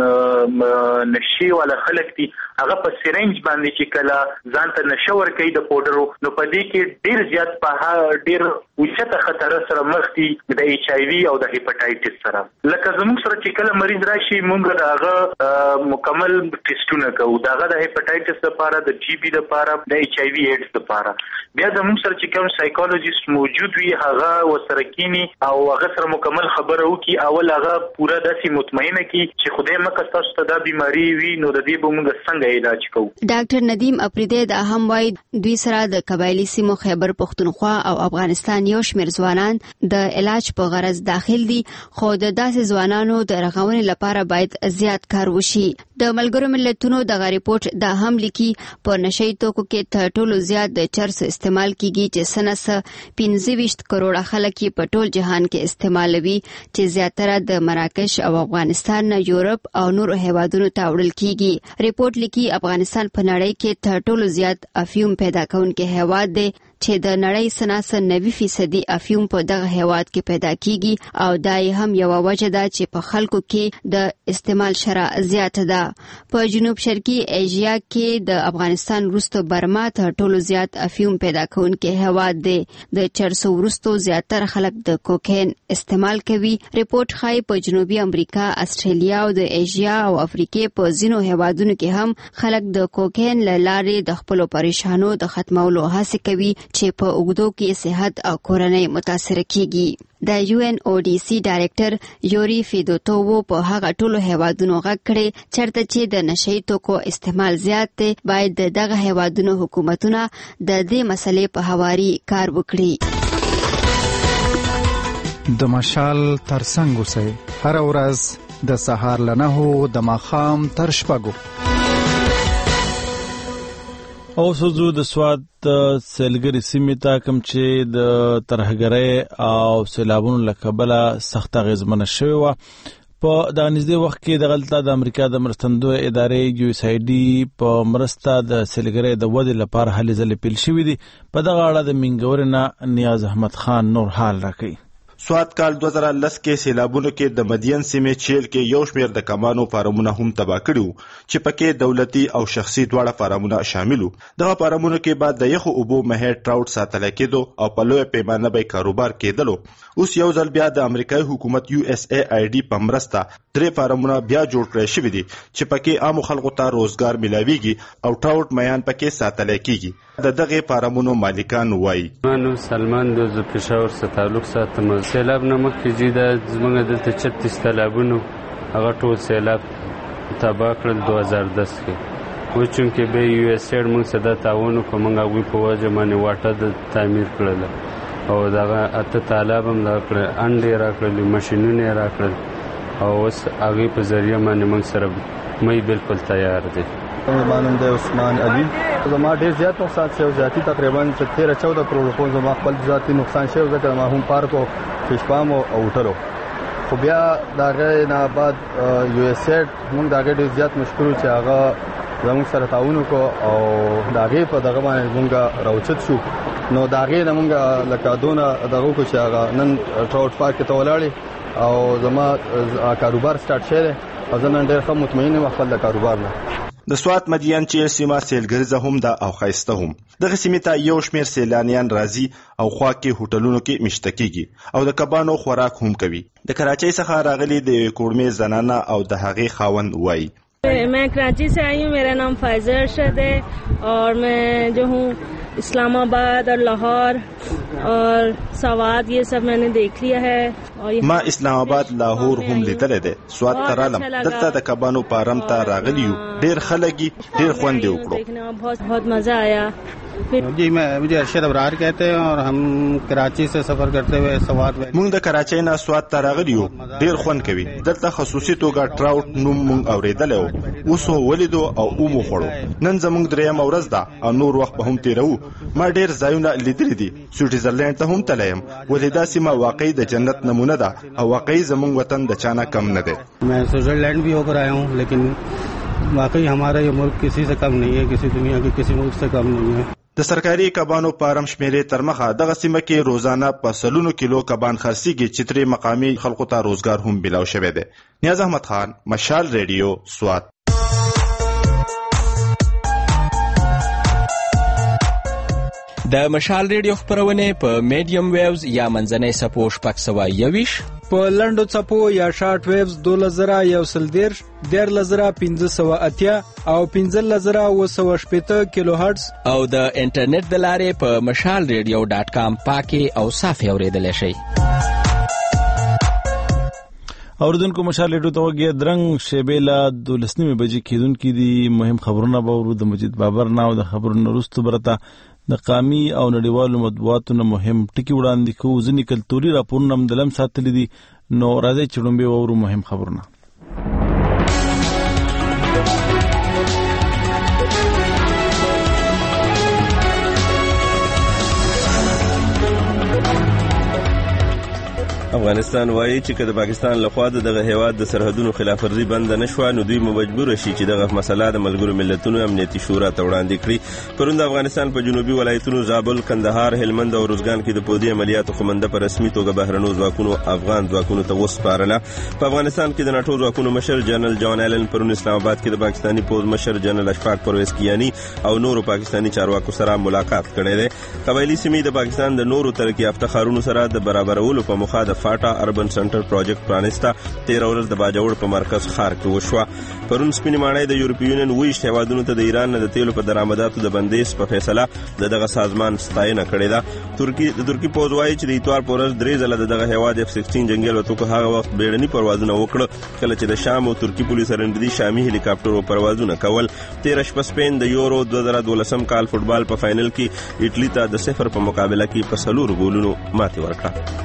Speaker 16: کم نشي ولا خلک دي هغه په سرنج باندې چې کله ځان ته نشه ورکوي د پودرو نو په دې کې ډیر زیات په ډیر اوچته خطر سره مخ دي د ایچ آی وی او د هیپاټایټس سره. لکه زموږ سره چې کله مریض راشي مونږ داغه مکمل ټیسټونه کوو، داغه د هیپاټایټس لپاره، د ټي بي لپاره، د ایچ آی وی ایډز لپاره. بیا زموږ سره چې کوم سایکولوژیست موجود وي هغه وسره کینی او هغه سره مکمل خبره وکي، اول هغه پورا داسې مطمئنه کی چې خدای مکه تاسو ته دا بیماری وي نو نو د دې به موږ څنګه علاج کوو.
Speaker 15: ډاکټر ندیم اپریدی د اهم وای دوی سره د قبایلی سیمو خیبر پختونخوا او افغانستان یو شمېر ځوانان د علاج په غرض داخل دي، خو د داسې ځوانانو د رغونې لپاره باید زیات کار وشي. د ملګرو ملتونو دغه ریپورت دا هم لیکي په نشئی توکو کې تر ټولو زیات د چرس استعمال کیږي چې سنس پنځه ویشت کروڑه خلک په ټول جهان کې استعمالوي، چې زیاتره د مراکش او افغانستان نه یورپ او نورو هیوادونو ته وړل کیږي. ریپورت لیکي افغانستان په نړۍ کې تر ټولو زیات افیوم پیدا کوونکی هیواد دی، چې د نړۍ سناس نوي فیصدي افیوم په دغه هیواد کې پیدا کیږي، او دا هم یو وجه ده چې په خلکو کې د استعمال شرح زیات ده. په جنوب شرقي ایشیا کې د افغانستان وروسته برما تر ټولو زیات افیوم پیدا کوونکی هیواد دی. د چرسو وروسته زیاتره خلک د کوکین استعمال کوي. ریپورت ښایي په جنوبي امریکا، استرالیا او د ایشیا او افریقې په ځینو هیوادونو کې هم خلک د کوکین له لارې د خپلو پریشانو د ختمولو هڅه کوي، چې په اوږدو کې صحت او کورنۍ متاثر کیږي. د یو ان او ډي سي ډایریکټر یوري فیدوتوو په هغه ټولو هیوادونو غږ کړی چېرته چې د نشئی توکو استعمال زیات دی، باید د دغه هیوادونو حکومتونه د دې مسلې په هواري کار وکړي.
Speaker 17: د مشال ترڅنګ اوسئ، هر ورځ د سهار له نهو د ماښام تر شپږو.
Speaker 1: او سوزو د سواد سیلګري سیمې ته کوم چې د ترهګرۍ او سیلابونو له کبله سخت اغېزمنه شوې وه. په دا نږدې وخت کې دغلته د امریکا د مرستندوی ادارې یو اس آی ډي په مرسته د سیلګرۍ د ودې لپاره هلې ځلې پیل شوي دي. په دغه اړه د منګورې نه نیاز احمد خان نور حال راکوي.
Speaker 18: سواد کال دو هزار لس کې سیلابونو کې د مدین سیمې چیل کې یو شمېر د کمانو فارمونه هم تباه کړي وو، چې پکې دولتي او شخصي دواړه فارمونه شامل وو. دغه فارمونو کې بعد د یخو اوبو مهر ټراوټ ساتل کېدو او په لویه پیمانه به کاروبار کېدلو. اوس یو ځل بیا د امریکایي حکومت یو اس ای آی ډي په مرسته درې فارمونه بیا جوړ کړی شوي دي، چې پکې عامو خلکو ته روزګار ملاویږي او ټراوټ میان پکې ساتل کېږي. د دغه فارمونو مالکان وایي:
Speaker 7: منو سلمان د ز پېښور سره تعلق ساتم. سیلاب نه مخکې چې د زمونږ دلته چتیس تالابونو هغه ټول سیلاب تباه کړل دو هزار دس کې. و چونکې به یو اس ایډ موږ سره د تعاون وکړو، موږ هغوی په وجه باندې واټه د تعمیر کړله او دغه اته تالاب هم دغه کړل، انډې را کړلې، ماشینونه یې را کړل او اوس هغوی په ذریعه باندې موږ سره می بالکل تیار دی.
Speaker 19: مانم د عثمان علي زما ډیر زیات نقصان شوی، ذاتی تقریبا تیرہ چودہ کروڑ روپۍ زما خپل ذاتی نقصان شوی، ځکه ما هم پارک او فشپام او هوټل. خو بیا دغه نه بعد یو اس ایډ موږ دغه ډیر زیات مشکور چې هغه زموږ سره تعاون وکړو او دغه په دغه باندې موږ راوچت شو. نو دغه نه موږ لکه دونه دغه کو چې هغه نن ټراوټ پارک ته ولاړې او زما کاروبار سٹارټ شوی او زه نن ډیر ښه مطمئن یم خپل کاروبار نه.
Speaker 18: د سوات مدین چې سیمه سیلګریزه هم ده او ښایسته هم. دغه سیمې ته یو شمېر سیلانیان راځي او خوا کې هوټلونو کې مشته کېږي او د کبانو خوراک هم کوي. د کراچۍ څخه راغلي د یوې کوړمې زنانه او د هغې خاوند وایي:
Speaker 20: मैं कराची से आई हूँ, मेरा नाम फाइजर अरशद है और मैं जो हूँ इस्लामाबाद और लाहौर और सवाद ये सब मैंने देख लिया है.
Speaker 18: ما اسلامآباد لاهور هم لیدل دي. سوات ترالم دلته د کبانو پارم ته راغلیو، ډیر خلګي ډیر خوند وکړو.
Speaker 20: बहुत बहुत मजा आया.
Speaker 21: जी मैं मुझे अरशद अबरार कहते हैं और हम कराची से सफर करते हुए सवात
Speaker 18: مونږ د کراچۍ نه سوات ته راغلیو، ډیر خوند کوي. دلته خصوصي توګه ټراوټ نوم مونږ اوریدل او اوس ولیدو او اومو خوړو. نن زمونږ دریم ورځ ده او نور وخت به هم تیرو. ما ډیر ځایونه لیدلي دي، سویټزرلینډ ته هم تلم، ولې دا سیمه واقعي د جنت نمونه ده او واقعي زمونږ وطن د چانه کم نه ده.
Speaker 21: मैं स्विट्जरलैंड भी होकर आया हूँ, लेकिन वाकई हमारा ये मुल्क किसी से कम नहीं है, किसी दुनिया के किसी मुल्क से कम नहीं है.
Speaker 18: د سرکاري کبانو پارم شمیرې تر مخه دغه سیمه کې روزانه په سلونو کیلو کبان خرڅیږي، چې ترې مقامي خلکو ته روزګار هم ملاو شوی دی. نیاز احمد خان، مشال ریډیو، سوات.
Speaker 12: د مشال ریډیو خبرونه په میډیم ویوز یا منځنۍ سپو شپږ سوه یویش،
Speaker 11: په لنډو څپو یا شارټ ویوز دولس زره یو سل دیرش، دیارلس زره پنځه سوه اتیا او پنځلس زره اوه سوه شپېته کیلو هرټز
Speaker 12: او د انټرنیټ د لارې په مشال ریډیو ډاټ کام پاکې او صافې اورېدلی شئ.
Speaker 1: اوردونکو مشال لیټو ته وګیا درنګ شیبېلا دولسنیمه بجې کېدونکې دي مهم خبرونه به ورو د مجید بابر نه او د خبرونو وروسته برته د قامي او نړیوالو مطبوعاتو نه مهم ټکي وړاندې کوو. ځینې کلتوري راپورونه هم د لم ساتلي دي. نو راځئ چې لومبې واورو مهم خبرونه.
Speaker 2: افغانستان وایي چې د پاکستان لخوا دغه هیواد د سرحدونو خلاف ورزي بند نشو نو دوی مجبور شي چې دغه مسله د ملګرو ملتونو امنیتي شورا ته وړاندې کړي. پرون د افغانستان په جنوبي ولایتونو زابل، کندهار، هلمند او روزګان کې د پودي عملیاتو خمنده په رسمي توګه بهرنو ځواکونو افغان ځواکونو ته وسپارله. په افغانستان کې د ناتو ځواکونو مشر جنرال جان ایلن پرون اسلام آباد کې د پاکستاني پوز مشر جنرال اشفاق پرویز کیانی او نورو پاکستاني چارواکو سره ملاقات کړی دی. قبایلی سیمې د پاکستان د نورو ترقی یافته ښارونو سره د برابرولو په موخه د فاټا اربن سنټر پروجیکټ پرانستا تیر ورځ د باجوړ په مرکز ښار کې وشوه. پرون سپینې ماڼۍ د یورپی یونین ویشت هیوادونو ته د ایران نه د تیلو په درآمداتو د بندیز په فیصله د دغه سازمان ستاینه کړې ده. ترکی د ترکی پوز وایي چې د اتوار په ورځ درې ځله د دغه هیواد اف سیکسټین جنگي الوتکو هغه وخت بیړني پروازونه وکړه کله چې د شام او ترکی پولیس رنددي شامي هلیکاپټرو پروازونه کول. تیر شپه سپین د یورو دوه زره دولسم کال فوټبال په فائنل کې ایټلی ته د صفر په مقابله کې په څلورو ګولونو ماتې ورکړه.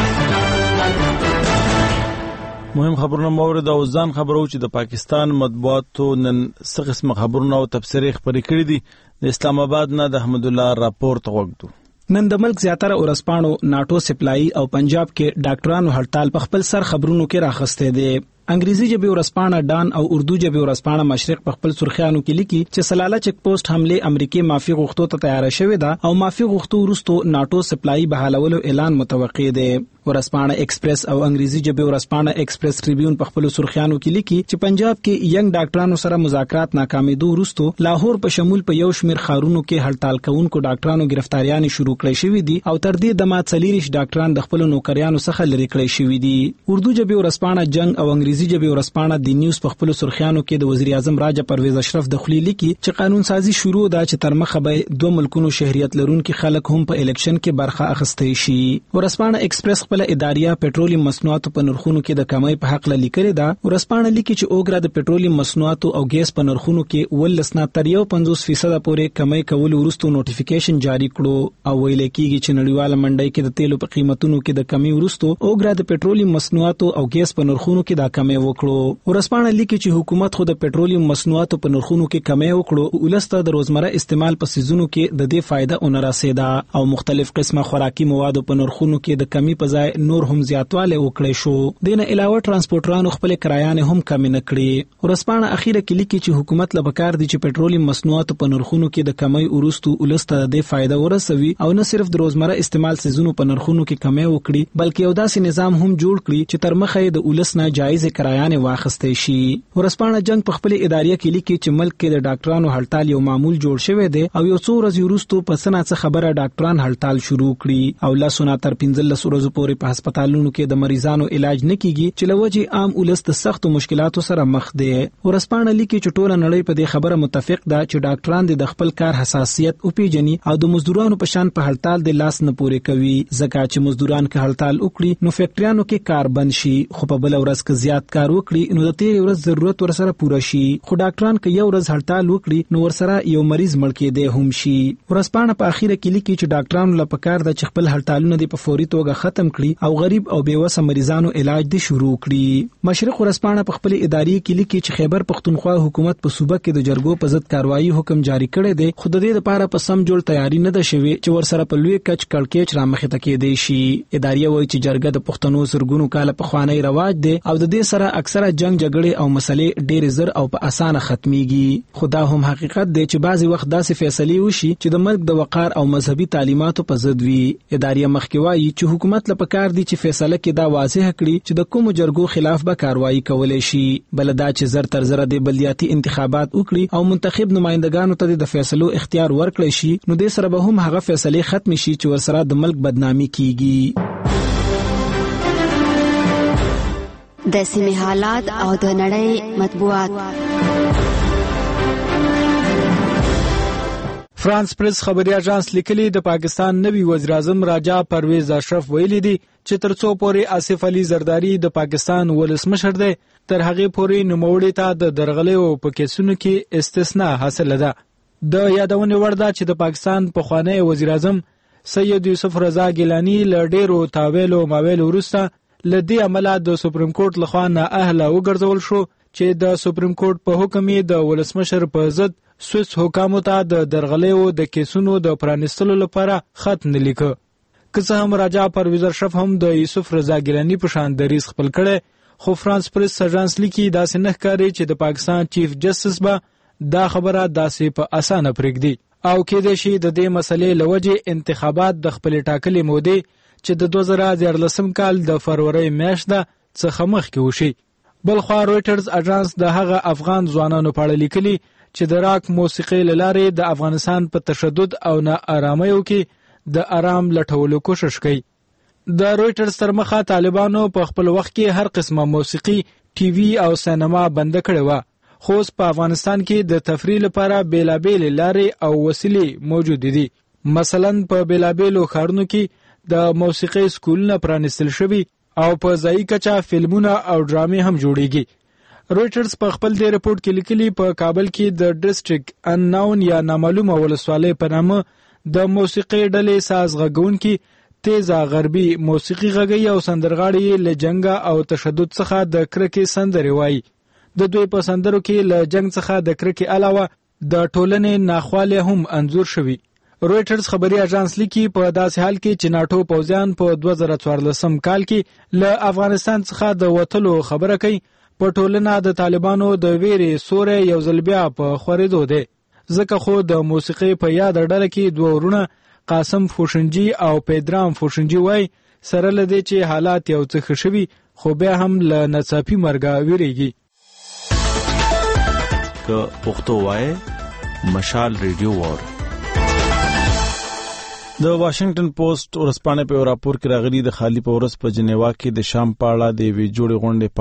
Speaker 1: مهم خبرونه مورد او ځان خبرو چې د پاکستان مطبوعاتو نن څه قسم خبرونه او تبصرې خبرې کړې دي. د اسلام آباد نه د احمد الله راپور ته وګدو.
Speaker 3: نن د ملک زیاتره ورسپانو ناټو سپلای او پنجاب کې ډاکټرانو هړتال په خپل سر خبرونو کې راخسته دي. انګریزي ژبه ورسپانه ډان او اردو ژبه ورسپانه مشرق په خپل سرخیانو کې لیکي چې سلاله چک پوسټ حمله امریکای مافي غوښتو ته تیار شوې ده او مافي غوښتو وروسته ناټو سپلای بحالولو اعلان متوقع دی. ورسپانه ایکسپریس او انګریزي ژبه ورسپانه ایکسپریس ټریبیون په خپل سرخیانو کې لیکي چې پنجاب کې ینګ ډاکټرانو سره مذاکرات ناکامېدو وروسته لاهور په شمول په یو شمېر ښارونو کې هړتال کوونکو ډاکټرانو گرفتاریان شروع کړې شوې دي او تر دې دمه څلوېښت ډاکټران د خپل نوکریانو څخه لرې کړې شوې دي. اردو ژبه ورسپانه جنگ او انګریزي ژبه ورسپانه د نیوز په خپل سرخیانو کې د وزیر اعظم راجا پرویز اشرف د خلی لیکي چې قانون سازي شروع ده چې تر مخه به دوه ملکونو شهريت لرونکي خلک هم په الیکشن کې برخه اخیستي شي. ورسپانه ایکسپریس خپل اداریه پټرولیم مصنوعاتو په نرخونو کې د کمای په حق لیکلي ده. ورسپانه لیکي چې اوګرا د پټرولیم مصنوعاتو او ګیس په نرخونو کې ولسنا تر یو پنځوس فیصد پورې کمای کول ورستو نوټیفیکیشن جاری کړو او ویل کېږي چې نړیواله منډي کې د تیلو په قیمتونو کې د کمی ورستو اوګرا د پټرولیم مصنوعاتو او ګیس په نرخونو کې د کمی وکړو. ورسپانه لیکي چې حکومت خو د پټرولیم مصنوعاتو په نرخونو کې کمی وکړو ولسته د روزمره استعمال په سيزونو کې د دې فائدہ اون رسیدا او مختلف قسمه خوراکي موادو په نرخونو کې د کمی په ځای نور هم زیاتواله وکړي شو. دینه علاوه ترانسپورټرانو خپل کرایانه هم کم نه کړي. ورسپانه اخیره کې لیکي چې حکومت لپاره دي چې پټرولیم مصنوعاتو په نرخونو کې د کمی ورستو ولسته د فائدہ ورسوي او نه صرف د روزمره استعمال سيزونو په نرخونو کې کمی وکړي بلکې یو داسې نظام هم جوړ کړي چې تر مخه د ولسنه جایز کرایانه واخستې شي. ورسپانه جنگ په خپل اداریه کې لیکي چې ملک کې د ډاکټرانو هړتال یو معمول جوړ شوی دی او یو څو ورځې وروسته په سنا څه خبره ډاکټران هړتال شروع کړي او لاسونه تر پنځلس ورځې پورې په هسپتالونو کې د مریضانو علاج نه کیږي چې لوجه عام ولست سختو مشکلاتو سره مخ دي. ورسپانه لیکي چې ټول نړۍ په دې خبره متفق ده چې ډاکټران د خپل کار حساسیت او پیجني او د مزدورانو په شان په هړتال د لاس نه پورې کوي ځکه چې مزدوران که هړتال وکړي نو فیکټریانو کې کار بند شي خو په بل ورځ کې زیات کار وکړي نو د تیر ورځ ضرورت ورسره پوره شي خو ډاکټران که یو ورځ هړتال وکړي نو ورسره یو مریض مړ کېدی هم شي. ورسپانه په اخیره کې لیکي چې ډاکټرانو لپاره کار ده چې خپل هړتالونه د په فوري توګه ختم کړي او غریب او بیوسه مریضانو علاج دي شروع کړي. مشرق ورسپانه په خپل اداري کې لیکي چې خیبر پختونخوا حکومت په صوبه کې د جرګو په ضد کاروایی حکم جاری کړی دی خو د دې لپاره په سم جوړ تیاری نه ده شوې چې ورسره په لوی کچ کړکېچ را مخې ته کېدی شي. اداري وایي چې جرګه د پښتنو سرګونو کال په خوانی رواج دی او د دې سره اکثره جنگ جګړې او مسلې ډېر زر او په اسانه ختميږي. خدا هم حقیقت دی چې بعضی وخت داسې فیصلې وشي چې د ملک د وقار او مذهبي تعلیماتو په ضد وي. اداري مخکوي چې حکومت لپاره کار دی چې فیصله کې دا واضح کړي چې د کوم جرګو خلاف به کاروایی کولای شي بلدا چې زر تر زر د بلدیاتي انتخابات وکړي او منتخب نمائندگانو ته د فیصلو اختیار ورکړي شي نو د سره به هم هغه فیصله ختم شي چې ورسره د ملک بدنامي کیږي.
Speaker 15: د سیمه حالات او د نړۍ مطبوعات.
Speaker 11: فرانس پریس خبري اژانس لیکلي د پاکستان نوي وزیر اعظم راجا پرویز اشرف ویلي دي چې ترڅو پورې آصف علي زرداری د پاکستان ولسمشر دی تر هغه پورې نوموړي ته د درغلې په کیسونو کې استثناء حاصل ده. د یادونې وړ ده چې د پاکستان پخوانی وزیر اعظم سید یوسف رضا ګیلانی له ډیرو تاویلو ماویلو وروسته له دې عمله د سپریم کورټ لخوا نااهله وګرځول شو چې د سپریم کورټ په حکم یې د ولسمشر په ضد سویس حکامو ته د درغلیو د کیسونو د پرانستلو لپاره خط نه لیکه. که څه هم راجا پرویز اشرف هم د یوسف رضا ګیلانی په شان دریځ خپل کړی خو فرانس پریس اژانس لیکي داسې نه ښکاري چې د پاکستان چیف جسټس به دا خبره داسې په اسانه پرېږدي او کېدای شي د دې مسلې له وجې انتخابات د خپلې ټاکلې مودې چې د دوه زره دیارلسم کال د فروری میاشت ده څخه مخکې وشي. بلخوا رویټرز اژانس د هغه افغان ځوانانو په اړه لیکلي چې د راک موسیقۍ له لارې د افغانستان په تشدد او ناآرامیو کې د آرام لټولو کوشش کوي. د رویټرز تر مخه طالبانو په خپل وخت کې هر قسمه موسیقي ټي وي او سینما بند کړې وه خو په افغانستان کې د تفریح لپاره بیلابېلې لارې او وسیلې موجود دي. مثلا په بیلابېلو ښارونو کې د موسیقۍ سکولونه پرانیستل شوي او په ځایي کچه فلمونه او ډرامې هم جوړیږي. رویټرز په خپل دې رپورټ کې لیکلي په کابل کې د ډسټریکټ ان ناون یا نامعلومه ولسوالۍ په نامه د موسیقۍ ډلې ساز غږونکي تیزه غربي موسیقي غږوي او سندرغاړي له جنګ او تشدد څخه د کرکې سندرې وایي. د دوی په سندرو کې له جنگ څخه د کرکې علاوه د ټولنې ناخواله هم انځور شوی. رویټرز خبري اژانس لیکي په داسې حال کې چې ناتو پوځیان په دوه زره څوارلسم کال کې له افغانستان څخه د وټلو خبره کوي په ټولنه د طالبانو د ویرې سورې یو ځل بیا په خورېدو دی. ځکه خو د موسیقي په یاد ډله کې دوه ورونه قاسم فوشنجي او پیدرام فوشنجي وای سره لدی چې حالات یو څه ښه شوي خو بیا هم له ناڅاپي مرګه ویریږي.
Speaker 1: که پښتو وای مشال ریډیو وار د واشنگټن پوسټ ورسپانه په راپور کې راغلي د خالی په ورځ په جنیوا کې د شام پاړه د وی جوړې غونډې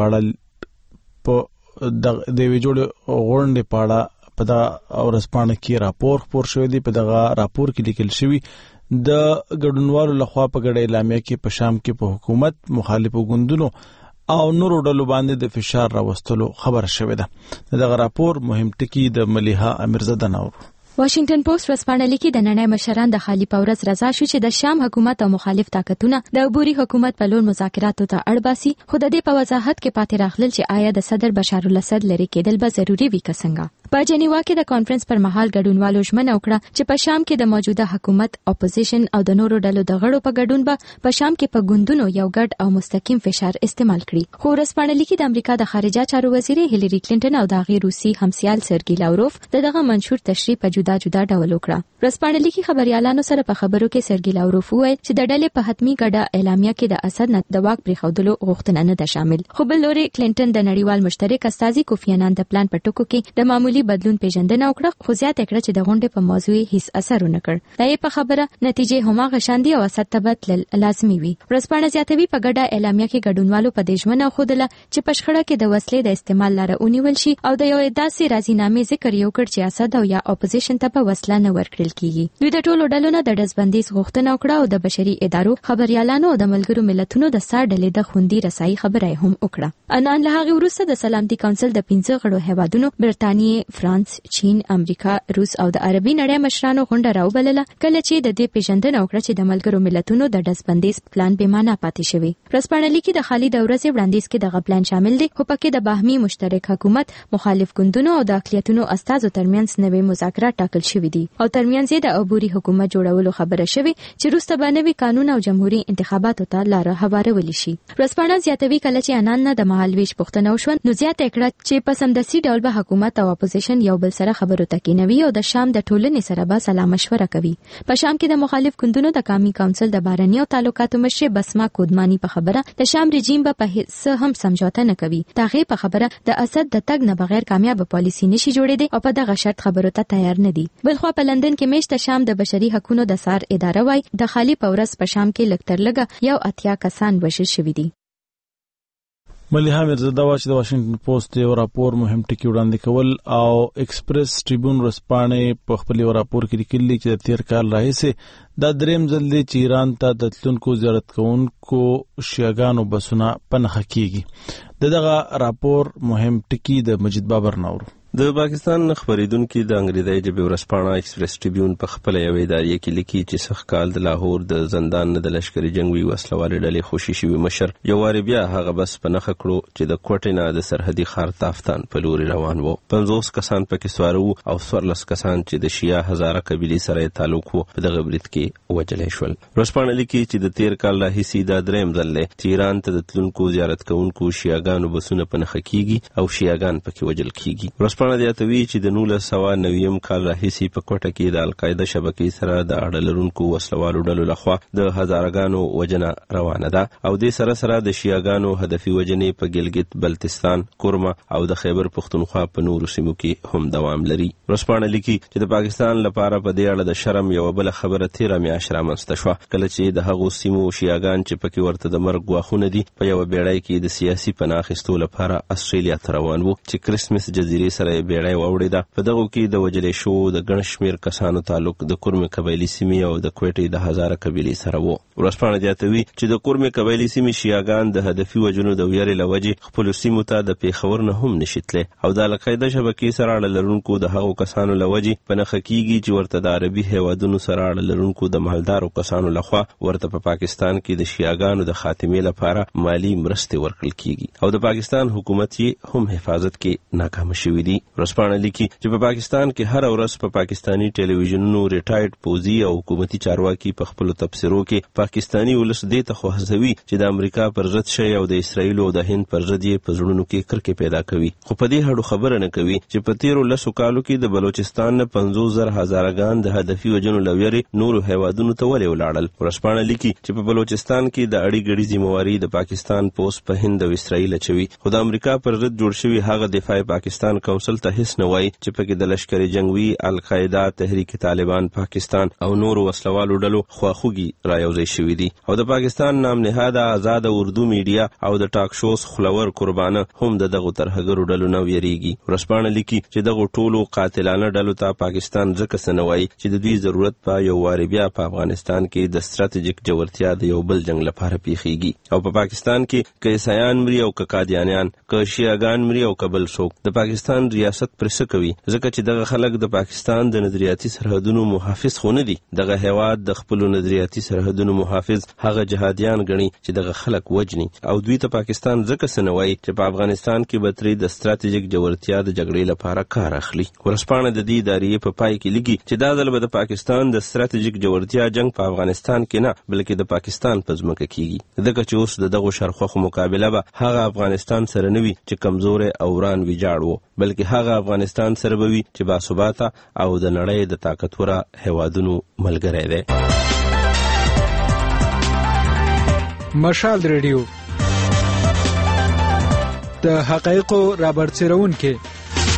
Speaker 1: پاړه په د وی جوړې غونډې پاړه په دا ورسپانه کې راپور خبر شوی دی. په دغه راپور کې لیکل شوی د ګډونوالو لخوا په ګډه اعلامیه کې په شام کې په حکومت مخالفو ګوندونو او نورو ډلو باندې د فشار راوستلو خبر شوی ده. دغه راپور مهم ټکی د ملیحه امیرزاده نور.
Speaker 4: واشنگټن پوسټ ورسپانه لیکي د نړۍ مشران د خالی پورز رضا شو چې د شام حکومت او مخالف طاقتونه د عبوري حکومت په لور مذاکراتو ته اړباسي خو د دې په وضاحت کې پاتې راغلل چې آیا د صدر بشار الاسد لري کېدل به ضروری وي که څنګه. په جنیوا کې د کانفرنس پر مهال ګډونوالو ژمنه وکړه چې په شام کې د موجوده حکومت اپوزیشن او د نورو ډلو د غړو په ګډون به په شام کې په ګوندونو یو ګډ او مستقیم فشار استعمال کړي. خو ورسپانه لیکي د امریکا د خارجه چارو وزیر هیلری کلینټن او د هغې روسي همسیال سرګی لاوروف دغه منشور تشریح په جدا جدا ډول وکړه. ورسپانه لیکي خبريالانو سره په خبرو کې سرګی لاوروف وویل چې د ډلې په حتمی ګډه اعلامیه کې د اسد نه د واک پریښودلو غوښتنه نه ده شامل. خو بل لوري کلینټن د نړیوال مشترک استازي کوفی انان د پلان په ټکو کې د معمولی بدلون پیژندنه وکړه خو زیاته کړه چې د غونډې په موضوع هیڅ اثر ونه کړ. دا یې په خبره نتیجې هماغه شاندي او اسد ته بدل لازمي وي. ورسپانه زیاتوي په ګډه اعلامیه کې ګډونوالو په دې ژمنه خوده چې په شخړه کې د وسلې د استعمال لاره ونیول شي او د یو داسې راضینامې ذکر یو کړ چې اسد او یا اپوزیشن ته په وسله نه ورکړل کیږي. دوی د ټولو ډلو نه د ډزبندیز غوښتنه وکړه او د بشري ادارو خبريالانو او د ملګرو ملتونو د سار ډلې د خوندي رسایي خبره هم وکړه. انان له هغه وروسته د سلامتي کونسل د پنځه غړو هیوادونو برتانیې، فرانس، چین، امریکا، روس او د عربي نړۍ مشرانو غونډه راوبلله کله چې د دې پیژندنه وکړه چې د ملګرو ملتونو د ډزبندیز پلان به معنا پاتې شوی. ورسپانه لیکي د خالي د ورځې وړاندیز کې دغه پلان شامل دی خو پکې د باهمي مشترک حکومت مخالف ګوندونو او د اقلیتونو استازو ترمنځ نوې مذاکرات ټاکل شوې دي او ترمنځ یې د عبوري حکومت جوړولو خبره شوې چې وروسته به نوي قانون او جمهوریت انتخاباتو ته لاره هوارول شي. ورسپانه زیاتوي کله چې انان نه د مهالویش پوښتنه وشوه نو زیاته کړه چې په سمدستي ډول به حکومت او اپوزیشن یو بل سره خبرو ته کینوي او د شام د ټولنې سره به سلا مشوره کوي. په شام کې د مخالف ګوندونو د قومي کونسل د بهرنیو تعلقاتو مشر بسما کودمانی په خبره د شام رژیم به په هیڅ هم سمجھوته نه کوي. دغه په خبره د اسد د تګ نه بغیر کامیاب پالیسی نشي جوړېدی او په دغه شرط خبرو ته تیار نه دي. بلخو په لندن کې میشته شام د بشري حقوقو د سار اداره وای د خالی پورس په شام کې لکتر لګه یو اتیا کسان وژل شوی دي.
Speaker 1: ملیحه میرزاده وا چې د واشنگټن پوسټ یو راپور مهم ټکي وړاندې کول او ایکسپریس ټریبیون ورځپاڼې په خپل یو راپور کې لیکلي چې د تیر کال راهیسې دا دریم ځل دی چې ایران ته د تلونکو زیارت کوونکو شیعاګانو بسونه په نښه کیږي. د دغه راپور مهم ټکي د مجید بابر ناورو.
Speaker 2: د پاکستان خبریدونکو د انګریزي ژبې ورځپاڼه ایکسپریس ټریبیون په خپل یو ادارې کې لیکي چې سخت کال د لاهور د زندان د لشکري جنگي وسلوالې ډلې خوشي شوی مشر یو واری بیا هغه بس په نخښه کړو چې د کوټې نه د سرحدي ښار تافتان په لوري روان وو. پنځوس کسان پکې سوار وو او څوارلس کسان چې د شیعه هزاره قبیلې سره تعلق وو په دغه برید کې وجلې شول. ورځپاڼه لیکي چې د تیر کال راهیسې دا دریم ځل دی چې ایران ته د تلونکو زیارت کوونکو شیعاګانو بسونه په نښه کیږي او شیعاګان پکې وجل کیږي. ورځپاڼه زیاتوي چې د نولس سوه نویم کال راهیسې په کوټه کې د القاعده شبکې سره د اړه لرونکو وسلوالو ډلو لخوا د هزارګانو وجنه روانه ده او د سره سره د شیعاګانو هدفي وجنې په ګلګت بلتستان، کورما او د خیبر پختونخوا په نورو سیمو کې هم دوام لري. ورځپاڼه لیکي چې د پاکستان لپاره په دې اړه د شرم یو بل خبره تیره میاشت رامنځته شوه کله چې د هغو سیمو شیعاګان چې پکې ورته د مرګ ګواښونه دي په یو بیړۍ کې د سیاسي پناه اخیستو لپاره استرالیا ته روان وو چې کریسمس جزیرې سره بیړۍ ووړېده. په دغو کې د وجلې شو د ګڼ شمېر کسانو تعلق د کورمې قبایلي سیمې او د کوټې د هزاره قبیلې سره وو. ورځپاڼه زیاتوي چې د کورمې قبایلي سیمې شیعاګان د هدفي وجنو د ویرې له وجې خپلو سیمو ته د پیښور نه هم نشي تللی او د القاعده شبکې سره اړه لرونکو د هغو کسانو له وجې په نښه کیږي چې ورته د عربي هیوادونو سره اړه لرونکو د مالدارو کسانو لخوا ورته په پاکستان کې د شیعاګانو د خاتمې لپاره مالی مرستې ورکړل کیږي او د پاکستان حکومت یې هم حفاظت کې ناکام شوی دی. ورځپاڼه لیکي چې په پاکستان کې هر ورځ په پاکستانی ټلویزیونونو ریټایرډ پوځي او حکومتي چارواکي په خپل تبصرو کې پاکستانی ولس دې ته خو هڅوي چې د امریکا پر ضد شي او د اسرایل او د هند پر ضد یې په زړونو کې کرکې پیدا کوي، خو په دې هډو خبره نه کوي چې په تیرو لسو کالو کې د بلوچستان نه پنځوس زره هزارګان د هدفي وجنو له ویرې نورو هیوادونو ته ولې ولاړل. ورځپاڼه لیکي چې په بلوچستان کې د اړې ګډې ذمہواري د پاکستان پوسټ په هند او اسرایل اچوي، خو د امریکا پر ضد جوړ شوی هغه دفاع پاکستان کونسل ته هیڅ نه وایي چې پکې د لشکري جنگي القاعده، تحریک طالبان پاکستان او نورو وسلوالو ډلو خواخوږي رايوځای شوي دي او د پاکستان نام نهاده آزاد اردو میډیا او د ټاک شوز خلور قربانه هم د دغه ترهګرو ډلو نه ویریږي. ورځپاڼه لیکي چې دغه ټولو قاتلانه ډلو ته پاکستان ځکه سنوي چې د دوی ضرورت په یو واری بیا په افغانستان کې د ستراتیژیک جوړتیا د یو بل جنگ لپاره پیخیږي او په پاکستان کې که عیسایان مري او که قادیانیان، که شیعاګان مري او که بل څوک، د پاکستان ریاست پرسه کوي ځکه چې دغه خلک د پاکستان د نظریاتي سرحدونو محافظ خو نه دي. دغه هیواد د خپل نظریاتي سرحدونو محافظ هغه جهادیان غني چې دغه خلک وجني او دوی ته پاکستان ځکه سنوي چې په افغانستان کې به ترې د ستراتیژیک جوړتیا د جګړې لپاره کار اخلي. ورځپاڼه د دې ادارې په پای کې لیکي چې دا ځل به د پاکستان د ستراتیژیک جوړتیا جنگ په افغانستان کې نه بلکې د پاکستان په ځمکه کېږي، ځکه چې اوس د دغه شرخوخو مقابله به هغه افغانستان سره نه وي چې کمزوري او وران ویجاړ وو، بلکې هغه افغانستان سره به وي چې باثباته او د نړۍ د طاقتوره هیوادونو ملګری دی.
Speaker 11: مشال ریډیو د حقایقو رابرسېرون کې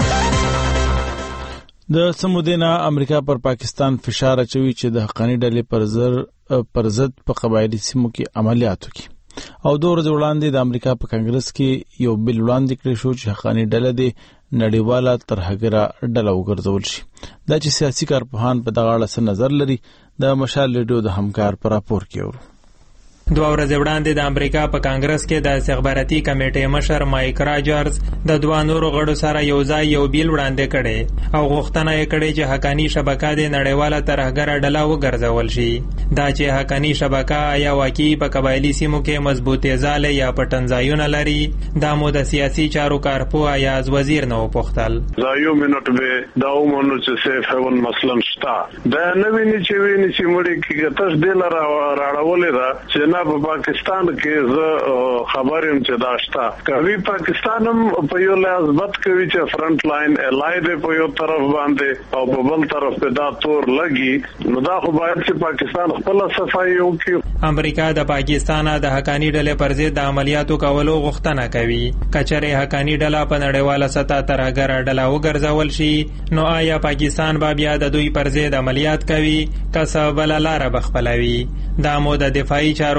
Speaker 1: د سمودینا امریکا پر پاکستان فشار اچوي چې د حقانی ډلې پر زر پر ضد په قبایلی سیمو کې عملیات وکړي او دوه ورځې وړاندې د امریکا په کانګرس کې یو بل وړاندې کړی شو چې حقانی ډله دې نړیواله ترهګره ډله وګرځول شي. دا چې سیاسي کارپوهان په دغه اړه څه نظر لري د مشال ریډیو د همکار پر راپور کې اورو.
Speaker 9: دوه ورځې وړاندې د امریکا په کانګرس کې د استخباراتي کمیټې مشر مایک راجرز د دوه نورو غړو سره یو ځای یو بیل وړاندې کړي او غوښتنه یې کړې چې حقانی شبکه د نړیواله ترهګره ډله وګرځول شي. دا چې حقانی شبکه یا واقعي په قبایلی سیمو کې مضبوطې ځالې یا پټنځایونه لري، دا مو د سیاسي چارو کارپوه ایاز وزیر نه وپوښتل.
Speaker 22: دا یو منټ به دا ومنو چې سیف هیون مثلا شته دا نه ویني چې ویني چې مړي کې تاسو د لاره راړولې ده چې نه په پاکستان کې زه خبرم چې داشتا کوي پاکستان هم په یو لاس بد کوي چې فرنٹ لاین الای دی په یو طرف باندې او په بل طرف په دا تور لګي نو دا خو باید چې پاکستان خپل صفایي وکړي.
Speaker 9: امریکا د پاکستان د حقانی ډلې پر ضد د عملیاتو کولو غوښتنه کوي. کچره حقانی ډله په نړیواله سطح ترهګره ډله وګرځول شي نو آیا پاکستان به بیا د دوی پر ضد عملیات کوي که څه بل لار بخپلوي؟ دا مو د دفاعي چارو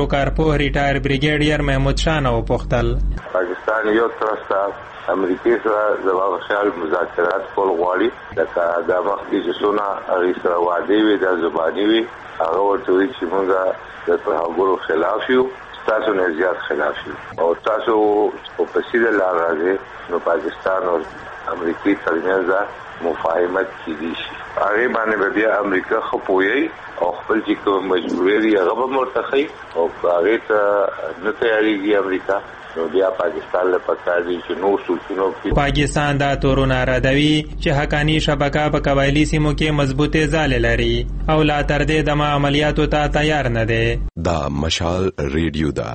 Speaker 9: چارو کارپوه ریټایر بریګیډیر محمود شاه نو پوښتل
Speaker 5: پاکستان یو ترستا امریکای سره د واغشال مذاکرات کول غواړي لکه د مخکې چې څونه هغې سره وعدې وي دا زباني وي هغه ورته وایي چې موږ د ترهګرو خلاف یو تاسو نه زیات خلاف یو او تاسو په سیده لار راځئ نو پاکستان او امریکای ترمنځ مفاهمت کیدی شي هغه باندې بیا امریکا خپوي او خپل چې کوم مجبوري هغه به مرتخي او هغه ته نه تیاریږي امریکا نو بیا پاکستان له پکاري چې نو سوچونو کې
Speaker 9: پاکستان دا تورونه راډوي چې حقانی شبکه په قبایلی سیمو کې مضبوطه ځاله لري او لا تر دې د عملیاتو ته تیار نه دي.
Speaker 8: دا مشال ریډیو دا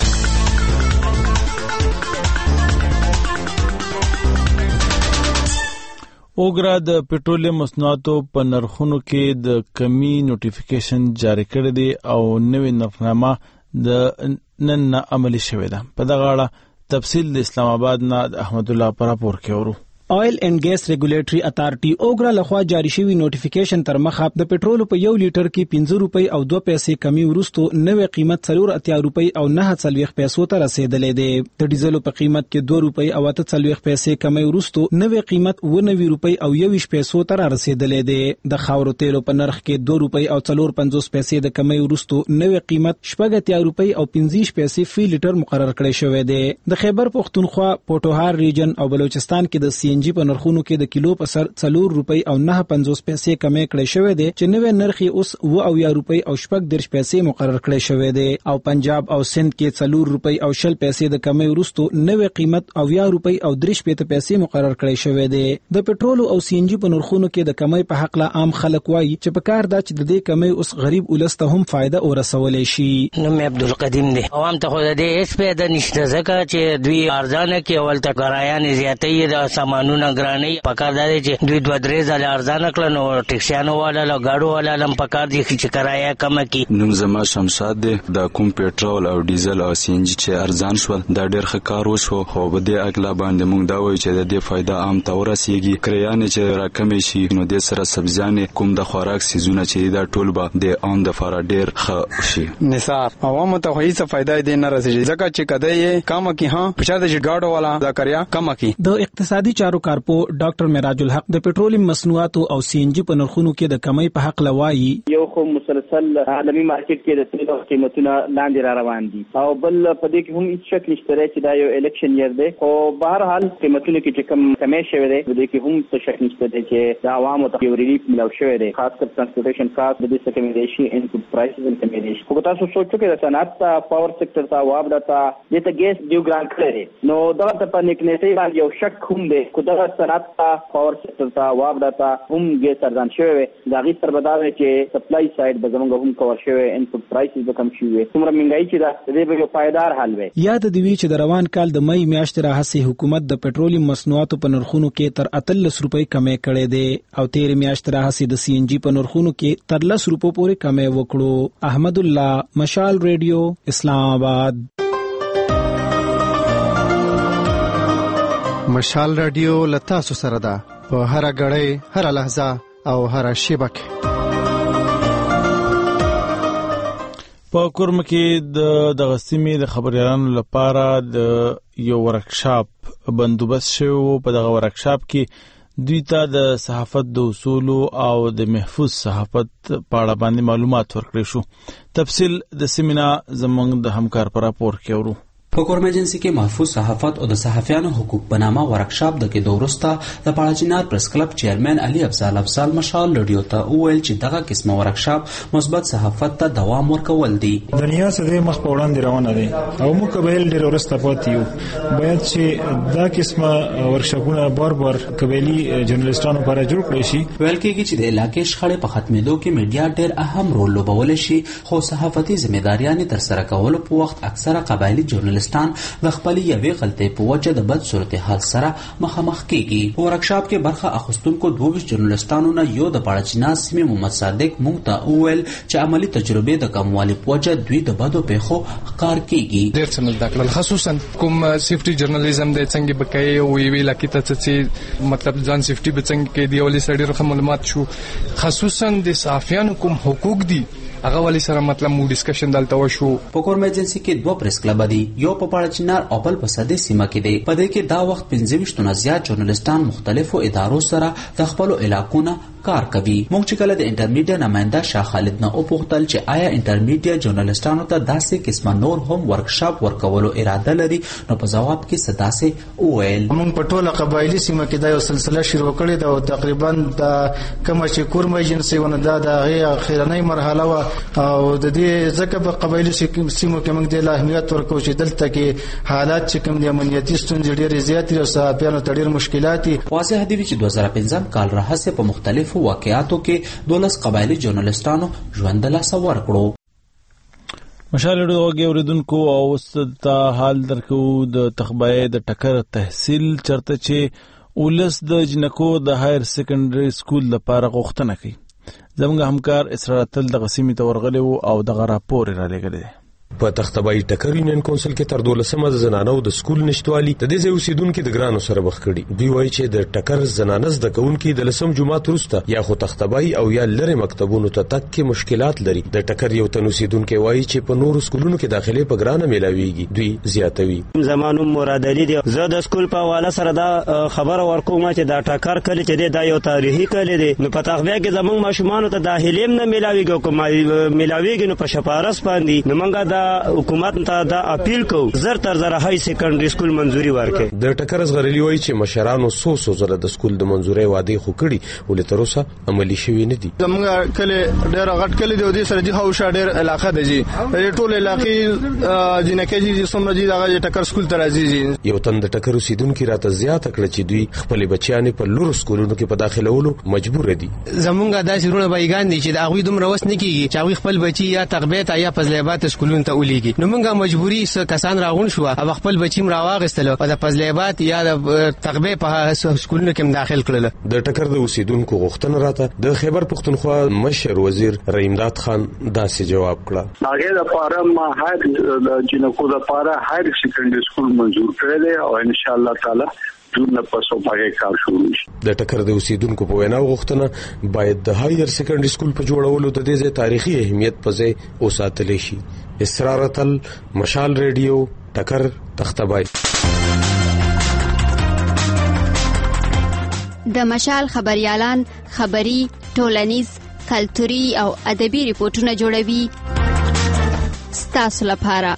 Speaker 1: اوګرا د پټرولیم مصنوعاتو په نرخونو کې د کمی نوټیفیکیشن جاری کړی دی او نوې نرخنامه د نن عملی شوې ده. په دغه اړه تفصیل د اسلام آباد نه احمد الله پر راپور کې ورو.
Speaker 3: آیل اینڈ ګیس ریګولیټری اتارټي اوګرا لخوا جاری شوی نوټیفیکیشن تر مخه د پټرول په یو لیټر کې پنځه روپۍ او دوه پیسې کمی ورستو نوې قیمت څلور اتیا روپۍ او نه څلوېښت پیسو ته رسیدلې ده. د ډیزلو په قیمت کې دوه روپۍ او اته څلوېښت پیسې کمی ورستو نوې قیمت اوه نوي روپۍ او یوویشت پیسو ته رسیدلې ده. د خاورو تیلو په نرخ کې دوه روپۍ او څلور پنځوس پیسې د کمی ورستو نوې قیمت شپږ اتیا روپۍ او پنځه پیسې فی لیټر مقرر کړی شوی دی. د خیبر پختونخوا پوټوهار ریجن او بلوچستان کې د سی ان جی په نرخونو کې د کیلو په سر څلور روپۍ او نه پنځوس پیسې کمی کړی شوی دی چې نوې نرخ اوس اوه اویا روپۍ او شپږ دېرش پیسې مقرر کړی شوی دی. او پنجاب او سند کې څلور روپۍ او شل پیسې د کمی وروستو نوې قیمت اویا روپۍ او درې شپېته پیسې مقرر کړی شوی دی. د پټرول او سی ان جی په نرخونو کې د کمی په حق له عام خلک وایي چې په کار دا چې د دې کمی اوس غریب ولس ته هم فایده ورسولی شي.
Speaker 23: نوم عبدالقدیم دی. عوام ته خو د دې هېڅ پیدا نشته ځکه چې دوی ارزانه کې اول ته کرایانې زیاتوي د سامانونه ګرانوي پکار دا دی چې دوی دوه درې ځله ارزانه کړه نو ټکسیانو والا له ګاډو والا هم پکار دي چې کرایه کمه کړي.
Speaker 24: نوم زما شمشاد دی. د کوم پټرول او ډیزل او سی ان جي چې ارزان شول دا ډېر ښه کار وشو خو په دې اکلا باندې موږ دا وایو چې د دې فایده عام ته ورسیږي. کرایانې چې راکمې شي نو دې سره سبزیانې کوم د خوراک سیزونه چې دا ټول به د عام دپاره ډېر ښه شي.
Speaker 25: نثار عوامو ته خو هېڅ فایده یې نه رسېږي ځکه چې که دی یې کمه کړي ها په چا د چې ګاډو والا دا کرایه کمه کړي.
Speaker 3: د اقتصادي چارو کارپو ډاکټر معراج الحق د پټرولیم مصنوعاتو او سی ان جی په نرخونو کې د کمی په حق لوایي
Speaker 26: یو خو مسلسل عالمي مارکیټ کې د تیلو قیمتونه لاندې را روان دي او بل په دې کې هم هیڅ شک نشته چې دا یو الیکشن ییر دی خو بهر حال قیمتونه کې چې کم کمی شوی دی د دې کې هم څه شک نشته چې د عوامو ته یو ریلیف ملو شوی دی خاص کر ترانسپورټیشن کاست د دې څخه کمی دی شي انپوټ پرایسز هم کمی دي. خو تاسو سوچو کې د صنعت ته پاور سېکټر ته وابدا ته د ته ګیس ډیو ګران کړی نو دا ته په نیکنیټي باندې یو شک هم دی خو دا صنعت ته پاور سېکټر ته وابدا ته هم ګیس ارزان شوی دا غي سره بداوي چې سپلای سایډ به زموږ هم کور شوی انپوټ پرایسز به کم شي څومره مهنګای چې دا دې به یو پایدار حل وي.
Speaker 3: یاد دی وی چې د روان کال د مې میاشتې راهسي حکومت د پټرولیم مصنوعاتو په نرخونو کې تر اتلس روپۍ کمی کړي دي او تیر میاشتې راهسي د سی ان جی په نرخونو کې تر لس روپو پورې کمی وکړو. احمد الله مشال ریډیو اسلام آباد.
Speaker 17: مشال رادیو لتا سو سره ده په هر غړې هر لحظه او هر شیبه کې.
Speaker 1: په کورم کې د دغه سیمې د خبريالانو لپاره د یو ورکشاپ بندوبست شوی. په دغه ورکشاپ کې دوی ته د صحافت د اصول او د محفوظ صحافت په اړه باندې معلومات ورکړي شو. تفصیل د سیمینا زموږ د همکار پر راپور کې ورو.
Speaker 27: په کورم ایجنسی کې محفوظ صحافت او د صحافیانو حقوق بنامه ورکشاپ د کې دورسته د پاړچینار پریس کلب چیرمن علي افضل افضل مشال لډیو ته وویل چې دغه قسمه ورکشاپ مثبت صحافت ته دوام ورکول دي.
Speaker 28: دنیا سره مخ په وړاندې روانه دي او موږ قبایل ډېر ورسته پاتې یو باید چې دا قسمه ورکشاپونه بار بار قبایلی جرنالستانو لپاره جوړ کړي شي.
Speaker 27: ویل کېږي چې د علاقې شخړې په ختمېدو کې میډیا ډېر اهم رول لوبولی شي خو صحافتي ځمېداریانې ترسره کولو په وخت اکثره قبایلی جرنالستان د خپل یوې غلطۍ په وجه د بد صورتحال سره مخامخ کیږي. په ورکشاپ کې برخه اخیستونکو دوه ویشت جرنالستانو نه یو د پاړچینار سیمې محمد صادق موږ ته وویل چې عملی تجربې د کموالي په وجه دوی د بدو پیښو ښکار کیږي.
Speaker 29: ډېر څه مزده کړل خصوصا کوم سیفټي جرنالیزم د څنګه بکای او وی وی لکه ته چې مطلب ځان سیفټي به څنګه کې دی ولې سړي رقم معلومات شو خصوصا د صحافیانو کوم حقوق دي هغه ولې سره مطلب مو ډیسکشن دلته وشو.
Speaker 27: په کورم ایجنسی کې دوه پریس کلب دي، یو په پاړه چنار او بل په صدې سیمه کې دی. په دې کې دا وخت پنځه ویشت نه زیات ژورنالیستان مختلفو ادارو سره د خپل علاقو نه کار کوي. موږ چې کله د انټرمیډیا نماینده شاه خالد نه وپوښتل چې آیا انټرمیډیا ژورنالیستانو ته داسې قسمه نور هم ورکشاپ ورکولو اراده لري، نو په جواب کې صداسه وویل
Speaker 6: موږ په ټوله قبایلی سیمه کې دا یو سلسله شروع کړې ده او تقریبا د کومه چې کورم ایجنسی ونه دا د هغه اخیرنۍ مرحله و او د دې ځکه په قبایلی سیمو کې موږ د اهمیت ورکو چې دلته کې حالات چې کوم د امنیتي ستونزې ډېرې زیاتې او صحافیانو ته ډېر مشکلات دي.
Speaker 27: واضح دی چې دوه زره پنځم کال راهیسې په مختلفو واقعاتو کې دولس قبایلی ژورنالیستانو ژوند له لاسه ورکړو.
Speaker 1: مشال ډوګي اوریدونکو او ست حال درکو د تخبای د ټکر تحصیل چرته چې ولس د جنکو د هایر سیکنډري سکول لپاره غوښتنه کوي. زموږ همکار اسرار تل د قسمی تورغلی او د غراپور را لګل.
Speaker 7: په تختبای ټکر یونین کونسل کې تر دولسمه د زنانو د سکول نشټوالي د دې ځای اوسیدونکو د ګرانو سره مخ کړي. دوی وایي چې د ټکر زنانه زده کوونکي د لسم جمعات وروسته یا خو تختبای او یا لری مکتبونو ته تک کې مشکلات لري. د ټکر یو تن اوسیدونکو وایي چې په نورو سکولونو کې داخله په ګرانه میلاویږي. دوی زیاتوي
Speaker 10: زمانو مراد علي دی زه د سکول په حواله سره دا خبره ورکوم چې دا ټکر کله چې دا یو تاریخي کله دی نو په تخبیا کې زمونږ ماشومان ته داخلي نه میلاویږي کوم میلاویږي نو په شپارس باندې نو موږ دا حکومت ته دا اپیل کو زر تر زر هاي سیکنډري سکول منځوري ورکړي.
Speaker 7: د ټکر زغرلی وایي چې مشرانو سو سو زره د سکول د منځوري وعده خو کړي ولې تر اوسه عملي شوی نه دي.
Speaker 6: زموږ کله ډېر غټ کلی دی د سره دی هو شاډر علاقه دی جی ټول علاقې جنکه جی سمره جی دغه ټکر سکول تر عزیزي.
Speaker 7: یو تن د ټکر اوسیدونکو راته زیات کړ چې دوی خپل بچیان په لور سکولونو کې په داخلولو مجبور دي.
Speaker 13: زمونږ داسې رونه بایګان دي چې دا غوي دومره وس نه کیږي چې غوي خپل بچي یا تقبیت یا فضلیبات سکولونو ته ولېږي. نو موږ مجبوری س کسان راغون شو او خپل بچیم راواغستل او د فضلیبات یا د تقبیه په سکولونو کې داخل کړل.
Speaker 7: د ټکر د اوسیدونکو غوښتنه راته د خیبر پختونخوا مشر وزیر رحیمداد خان داسې جواب کړ.
Speaker 22: هغه د پاره ما هر د جنکو د پاره هر سیکنډري سکول منظور کړی دی او ان شاء الله تعالی جون پسو پاره کار شروع شي.
Speaker 7: د ټکر د اوسیدونکو په وینا غوښتنه باید د هایر سیکنډري سکول په جوړولو د دې ځای تاریخي اهمیت په ځای وساتل شي. اسرارتل مشال ریډیو ټکر تختبای.
Speaker 15: د مشال خبريالان خبري ټولنیز کلتوري او ادبي ریپورتونه جوړوي ستاسو لپاره.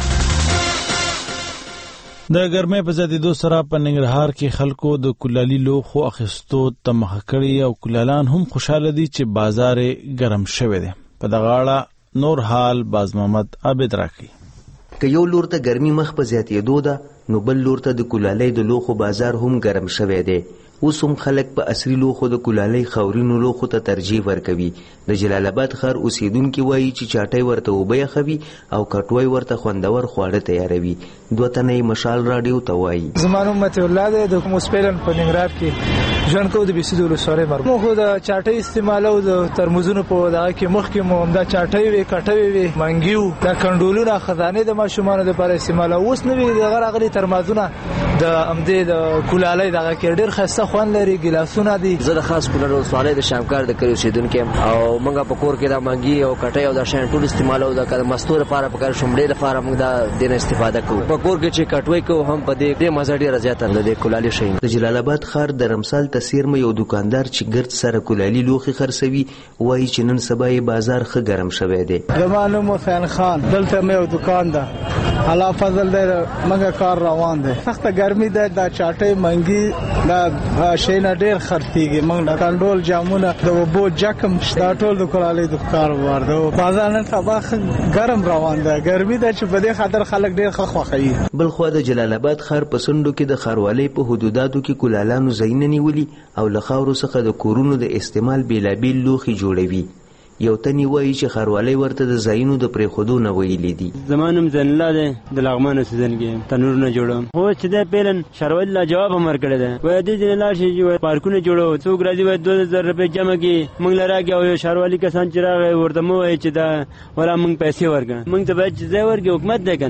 Speaker 1: د ګرمۍ په زیاتېدو سره په ننګرهار کې خلکو د کولالي لوښو اخیستو ته مخه کړې او کولالان هم خوشاله دي چې بازار ګرم شوی دی. په دغه اړه نور حال باز محمد عابد راکړي.
Speaker 14: که یو لور ته ګرمي مخ په زیاتېدو ده نو بل لور ته د کولالۍ د لوښو بازار هم ګرم شوی دی. اوس هم خلک په عصري لوښو د کولالۍ خاورینو لوښو ته ترجیح ورکوي. د جلال آباد ښار اوسیدونکي وایي چې چاټۍ ورته اوبه یخوي او کټوۍ ورته خوندور خواړه تیاروي. دوه تنه یې مشال راډیو ته وایي.
Speaker 11: زما نوم متي الله دی، د موسپیلن په ننګرهار کې ژوند کوو. د بیسیدو ولسوالۍ مرکز موږ خو د چاټۍ استعمالو د ترموزونو په دغه کې مخکې مو همدا چاټۍ وې کټوۍ وې منګي وو دا کنډولونه خزانې د ماشومانو دپاره استعمالو. اوس نوي دغه راغلي ترمازونه د همدې د کولالۍ دغه کې ډېر ښایسته خوند لري. ګیلاسونه دي.
Speaker 16: زه د خاص کولر ولسوالۍ د شامکار د کلي اوسېدونکی یم او موږ په کور کې دا منګي او کټۍ او دا شیان ټول استعمالوو. د مستو لپاره په کار شومړې لپاره موږ دا دینه استفاده کوو. په کور کې چې کټوۍ کوو هم په دې ډېر مزه ډېره زیاته ده د کولالي شی.
Speaker 14: د جلال آباد ښار د رمسال تصیر مې یو دکاندار چې ګرد سره کولالي لوښي خرڅوي وایي چې نن سبا یې بازار ښه ګرم شوی دی.
Speaker 19: زما نوم حسین خان، دلته مې یو دکان ده، الله فضل دی، موږ کار روان دی. سخته ګرمي ده، دا چاټۍ منګي دا شی نه ډېر خرڅېږي. موږ د کنډول جامونه د اوبو جکم دا ټول د کولالۍ د کار وار دی. بازار نن سبا ګرم روان ده، ګرمي ده چې په دې خاطر خلک ډېر ښه خوښوي.
Speaker 14: بل خوا د جلال آباد ښار په سندو کې د ښاروالۍ په حدوداتو کې کولالانو ځایونه نیولي او له خاورو څخه د کورونو د استعمال بېلابېل لوښي جوړوي. یو تنی وایي چې ښاروالۍ ورته د ځایونو د پرېښودو نه ویلي دي.
Speaker 20: زما نوم زین الله دی، د لغمان اوسېدونکی یم، تنورونه جوړوم. خو چې دی پیلن ښاروالي لا جواب هم ورکړی دی، وایي دې ځینې لاړ شي چې پارکونه جوړوو، څوک راځي وایي دوه زره روپۍ جمع کړي، موږ له راکړي او یو ښاروالي کسان چې راغی ورته مو وایي چې دا ولا موږ پیسې ورکړه. موږ ته باید چې ځای ورکړي، حکومت دی که نه.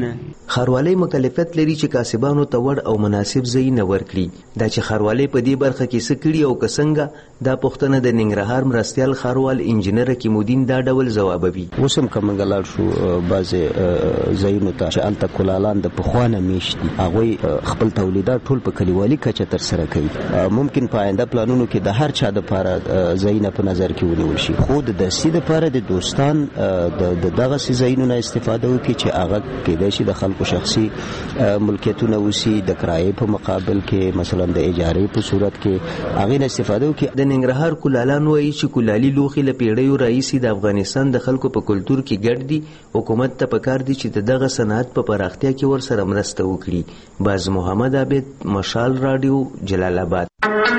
Speaker 14: ښاروالۍ مکلفیت لري چې کاسبانو ته وړ او مناسب ځایونه ورکړي. دا چې ښاروالۍ په دې برخه کې څه کړي او که څنګه، دا پوښتنه د ننګرهار مرستیال ښاروال انجینر حکیمالدین دا ډول ځوابوي.
Speaker 2: اوس هم که موږ لاړ شو بعضې ځایونو ته چې هلته کلالان د پخوا نه میشت دي، هغوی خپل تولیدات ټول په کلیوالي کچه ترسره کوي. ممکن په آینده پلانونو کې د هر چا دپاره ځایونه په نظر کې ونیول شي، خو د دستي دپاره د دوستان د دغسې ځایونو نه استفاده وکړي چې هغه کیدای شي د خلکو شخصي ملکیتونه اوسي، د کرایې په مقابل کې مثلا د اجارې په صورت کې هغې نه استفاده وکړي.
Speaker 14: د ننګرهار کلالان وایي چې کلالي لوښي له پیړیو راهیسې د افغانستان د خلکو په کلتور کې ګډ دي. حکومت ته پکار دي چې د دغه صنعت په پراختیا کې ورسره مرسته وکړي. باز محمد عابد، مشال راډیو، جلال آباد.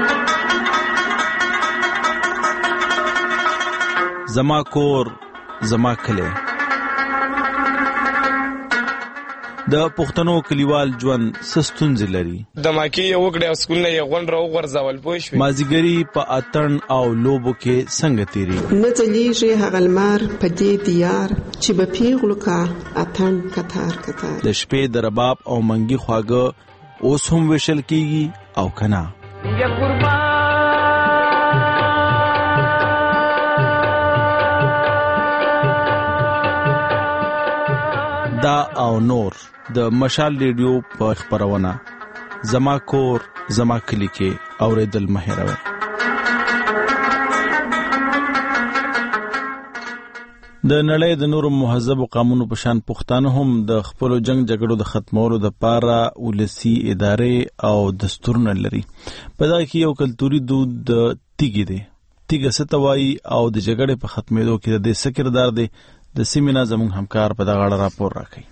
Speaker 1: زما کور زما کلی. د پښتنو کلیوال ژوند څه ستونزې لري؟
Speaker 4: د ماکې یې وکړې او سکولونه یې غونډ راوغورځول پوه شوې.
Speaker 1: مازدیګري په اتڼ او لوبو کې څنګه تېرېږي؟
Speaker 5: نه ځلیږي هغه لمر په دې دیار چې به پیغلو کا اتڼ کتار کتار.
Speaker 1: د شپې د رباب او منګي خواږه اوس هم ویشل کېږي او که نه؟ دا او نور د مشال ریډیو په خبرونه زما کور زما کلی کې اوریدل مه هېروئ. د نړۍ د نورو مهذبو قومونو په شان پښتانه هم د خپلو جنگ جګړو د ختمولو دپاره ولسي ادارې او دستورونه لري. په دا کې یو کلتوري دود د تیږې دی. تیږه څه ته وایي او د جګړې په ختمېدو کې د دې څه کردار دی؟ د سیمې نه زموږ همکار په دغه اړه راپور راکوي.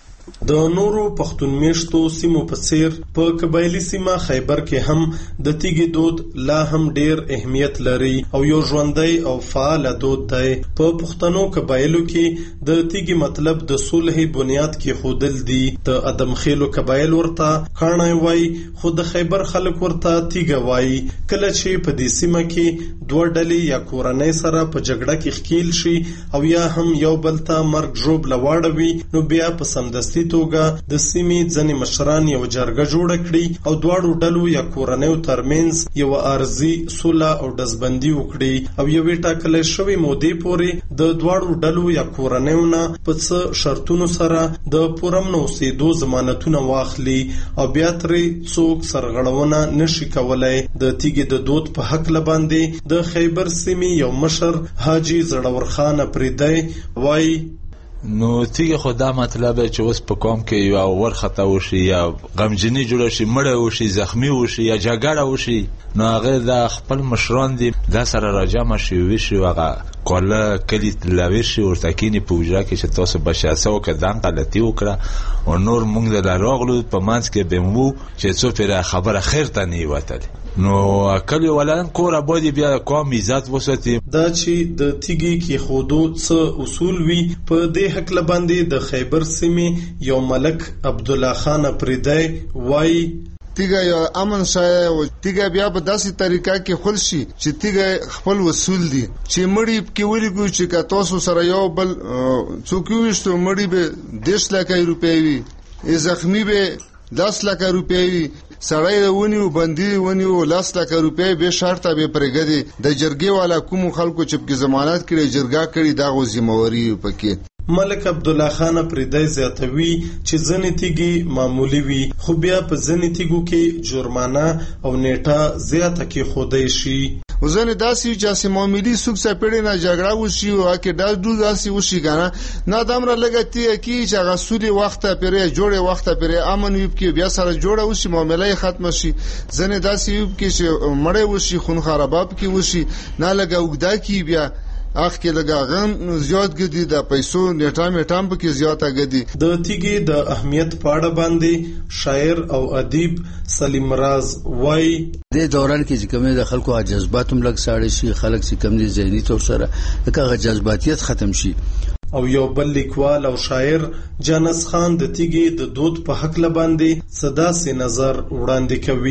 Speaker 8: د نورو پښتون میشتو سیمو په څیر په قبایلی سیمه خیبر کې هم د تیږې دود لا هم ډیر اهمیت لري او یو ژوندی او فعال دود دی. په پښتنو قبایلو کې د تیږې مطلب د صلح بنیاد کې خودل دي. د ادم خېلو قبایل ورته کاڼی وای، خو د خیبر خلک ورته تیږه وای. کله چې په دې سیمه کې دوه ډلې یا کورنۍ سره په جګړه کې ښکیل شي او یا هم یو بل ته مرګ ژوبله واړوي، نو بیا په سمدستي توګه د سیمې ځینې مشران یو جرګه جوړه کړي او دواړو ډلو یا کورنیو ترمنځ یو عارضي صلح او ډزبندي وکړي او یوې ټاکلې شوې مودې پورې د دواړو ډلو یا کورنیو نه په څه شرطونو سره د پرامن اوسېدو ضمانتونه واخلي او بیا ترې څوک سرغړونه نشي کولای. د تیږې د دود په هکله باندې د خیبر سیمې یو مشر حاجي زړور خان اپریدی وایي:
Speaker 9: نو تیږه خو دا مطلب چې اوس په قوم کې یو ورخطا وشي یا غمجنی جوړ شي، مړه وشي، زخمی وشي یا جګړه وشي، نو هغه د خپل مشران دي دا سره راجمع شي وشي هغه کوله کلی تلاوي شي ورته کینی په وجا کې چې تاسو بشاسه او کدان غلطي وکړه او نور موږ د راغلو په مانس کې بمو چې څو پر خبره خیر ته نه وتل. نو کلی ولان کور ابادي بیا قوم عزت وساتي.
Speaker 8: دا چې د تیږي کې خودو څه اصول وی په دې حق لباندې د خیبر سیمې یو ملک عبد الله خان اپریدی وای:
Speaker 12: تیګه یو امن شای او تیګه بیا په داسې طریقه کې خل شي چې تیګه خپل وصول دي چې مړی کې ولګو چې کا تاسو سره یو بل څوک وشتو مړی به دیش لکه روپۍ وي، زخمی به دس لکه روپۍ وي، سړی ونیو بندي ونیو لاس لکه روپۍ به شرطه به پرګدي. د جرګې والا کوم خلکو چې په ضمانت کړي جرګه کړي دا غو ذمہواری پکې.
Speaker 8: ملک عبد الله خان اپریدی زیاتوي چې ځنې تیږي معمولی وي خو بیا په ځنې تیږو کې جرمانه او نیټه زیاته کې خودای شي.
Speaker 12: وزنه داسي چې معاملې سوک سپېړې نه جګړه وشي او کې دا دو داسي وشي کنه نه دمر لګتی کی چې غسولي وخت پرې جوړه وخت پرې امن وب کې بیا سره جوړه وشي معاملې ختم شي. ځنه داسي وب کې چې مړې وشي خون خراباب کې وشي نه لګا وګدا کی بیا اخ کې لګا غم زیات ګدي د پیسو نیټه میټام په کې زیاته ګدي.
Speaker 8: د تیګي د اهمیت پاړه باندې شاعر او ادیب سلیم راز وای:
Speaker 18: د دوران کې چې کومه د خلکو جذبات هم لګ ساړي شي، خلک چې کوم دي ذهني تور سره دغه جذباتیت ختم شي.
Speaker 8: او یو بل لیکوال او شاعر جانس خان د تیګي د دود په حق لباندې صدا سي نظر وړاندې کوي: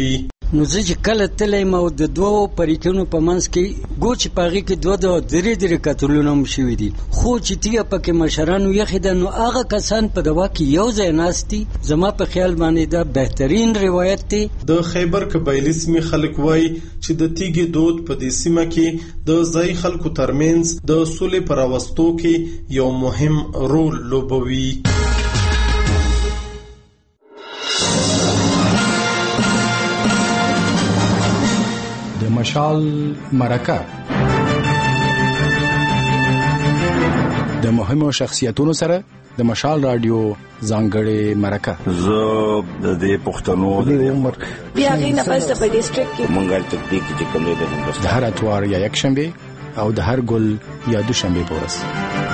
Speaker 3: نو زه چې کله تللی ما د دوو پریکونو په منځ کې ګوچ پاغي کې دوه د درې درې قتلونه هم شوي دي خو چې تیګه پکې مشرانو یخې ده نو هغه کسان په دوا کې یو ځای ناست دي زما په خیال باندې دا بهترین روایت دی.
Speaker 8: د خیبر قبایلي سیمې خلک وایي چې د تیګې دود په دې سیمه کې د ځای خلکو ترمنځ د سولې په راوستو کې یو مهم رول لوبوي.
Speaker 17: د مشال مرکه د مهمو شخصیتونو سره د مشال رادیو ځانګړې مرکه.
Speaker 21: زه د دې پښتنو د عمر
Speaker 23: بیا غینه پس په ډیسټریکټ کې
Speaker 21: مونږه تطبیق چې کومې ده
Speaker 17: د هر اتوار یا یک شنبه او د هر ګل یا دوشنبه پورس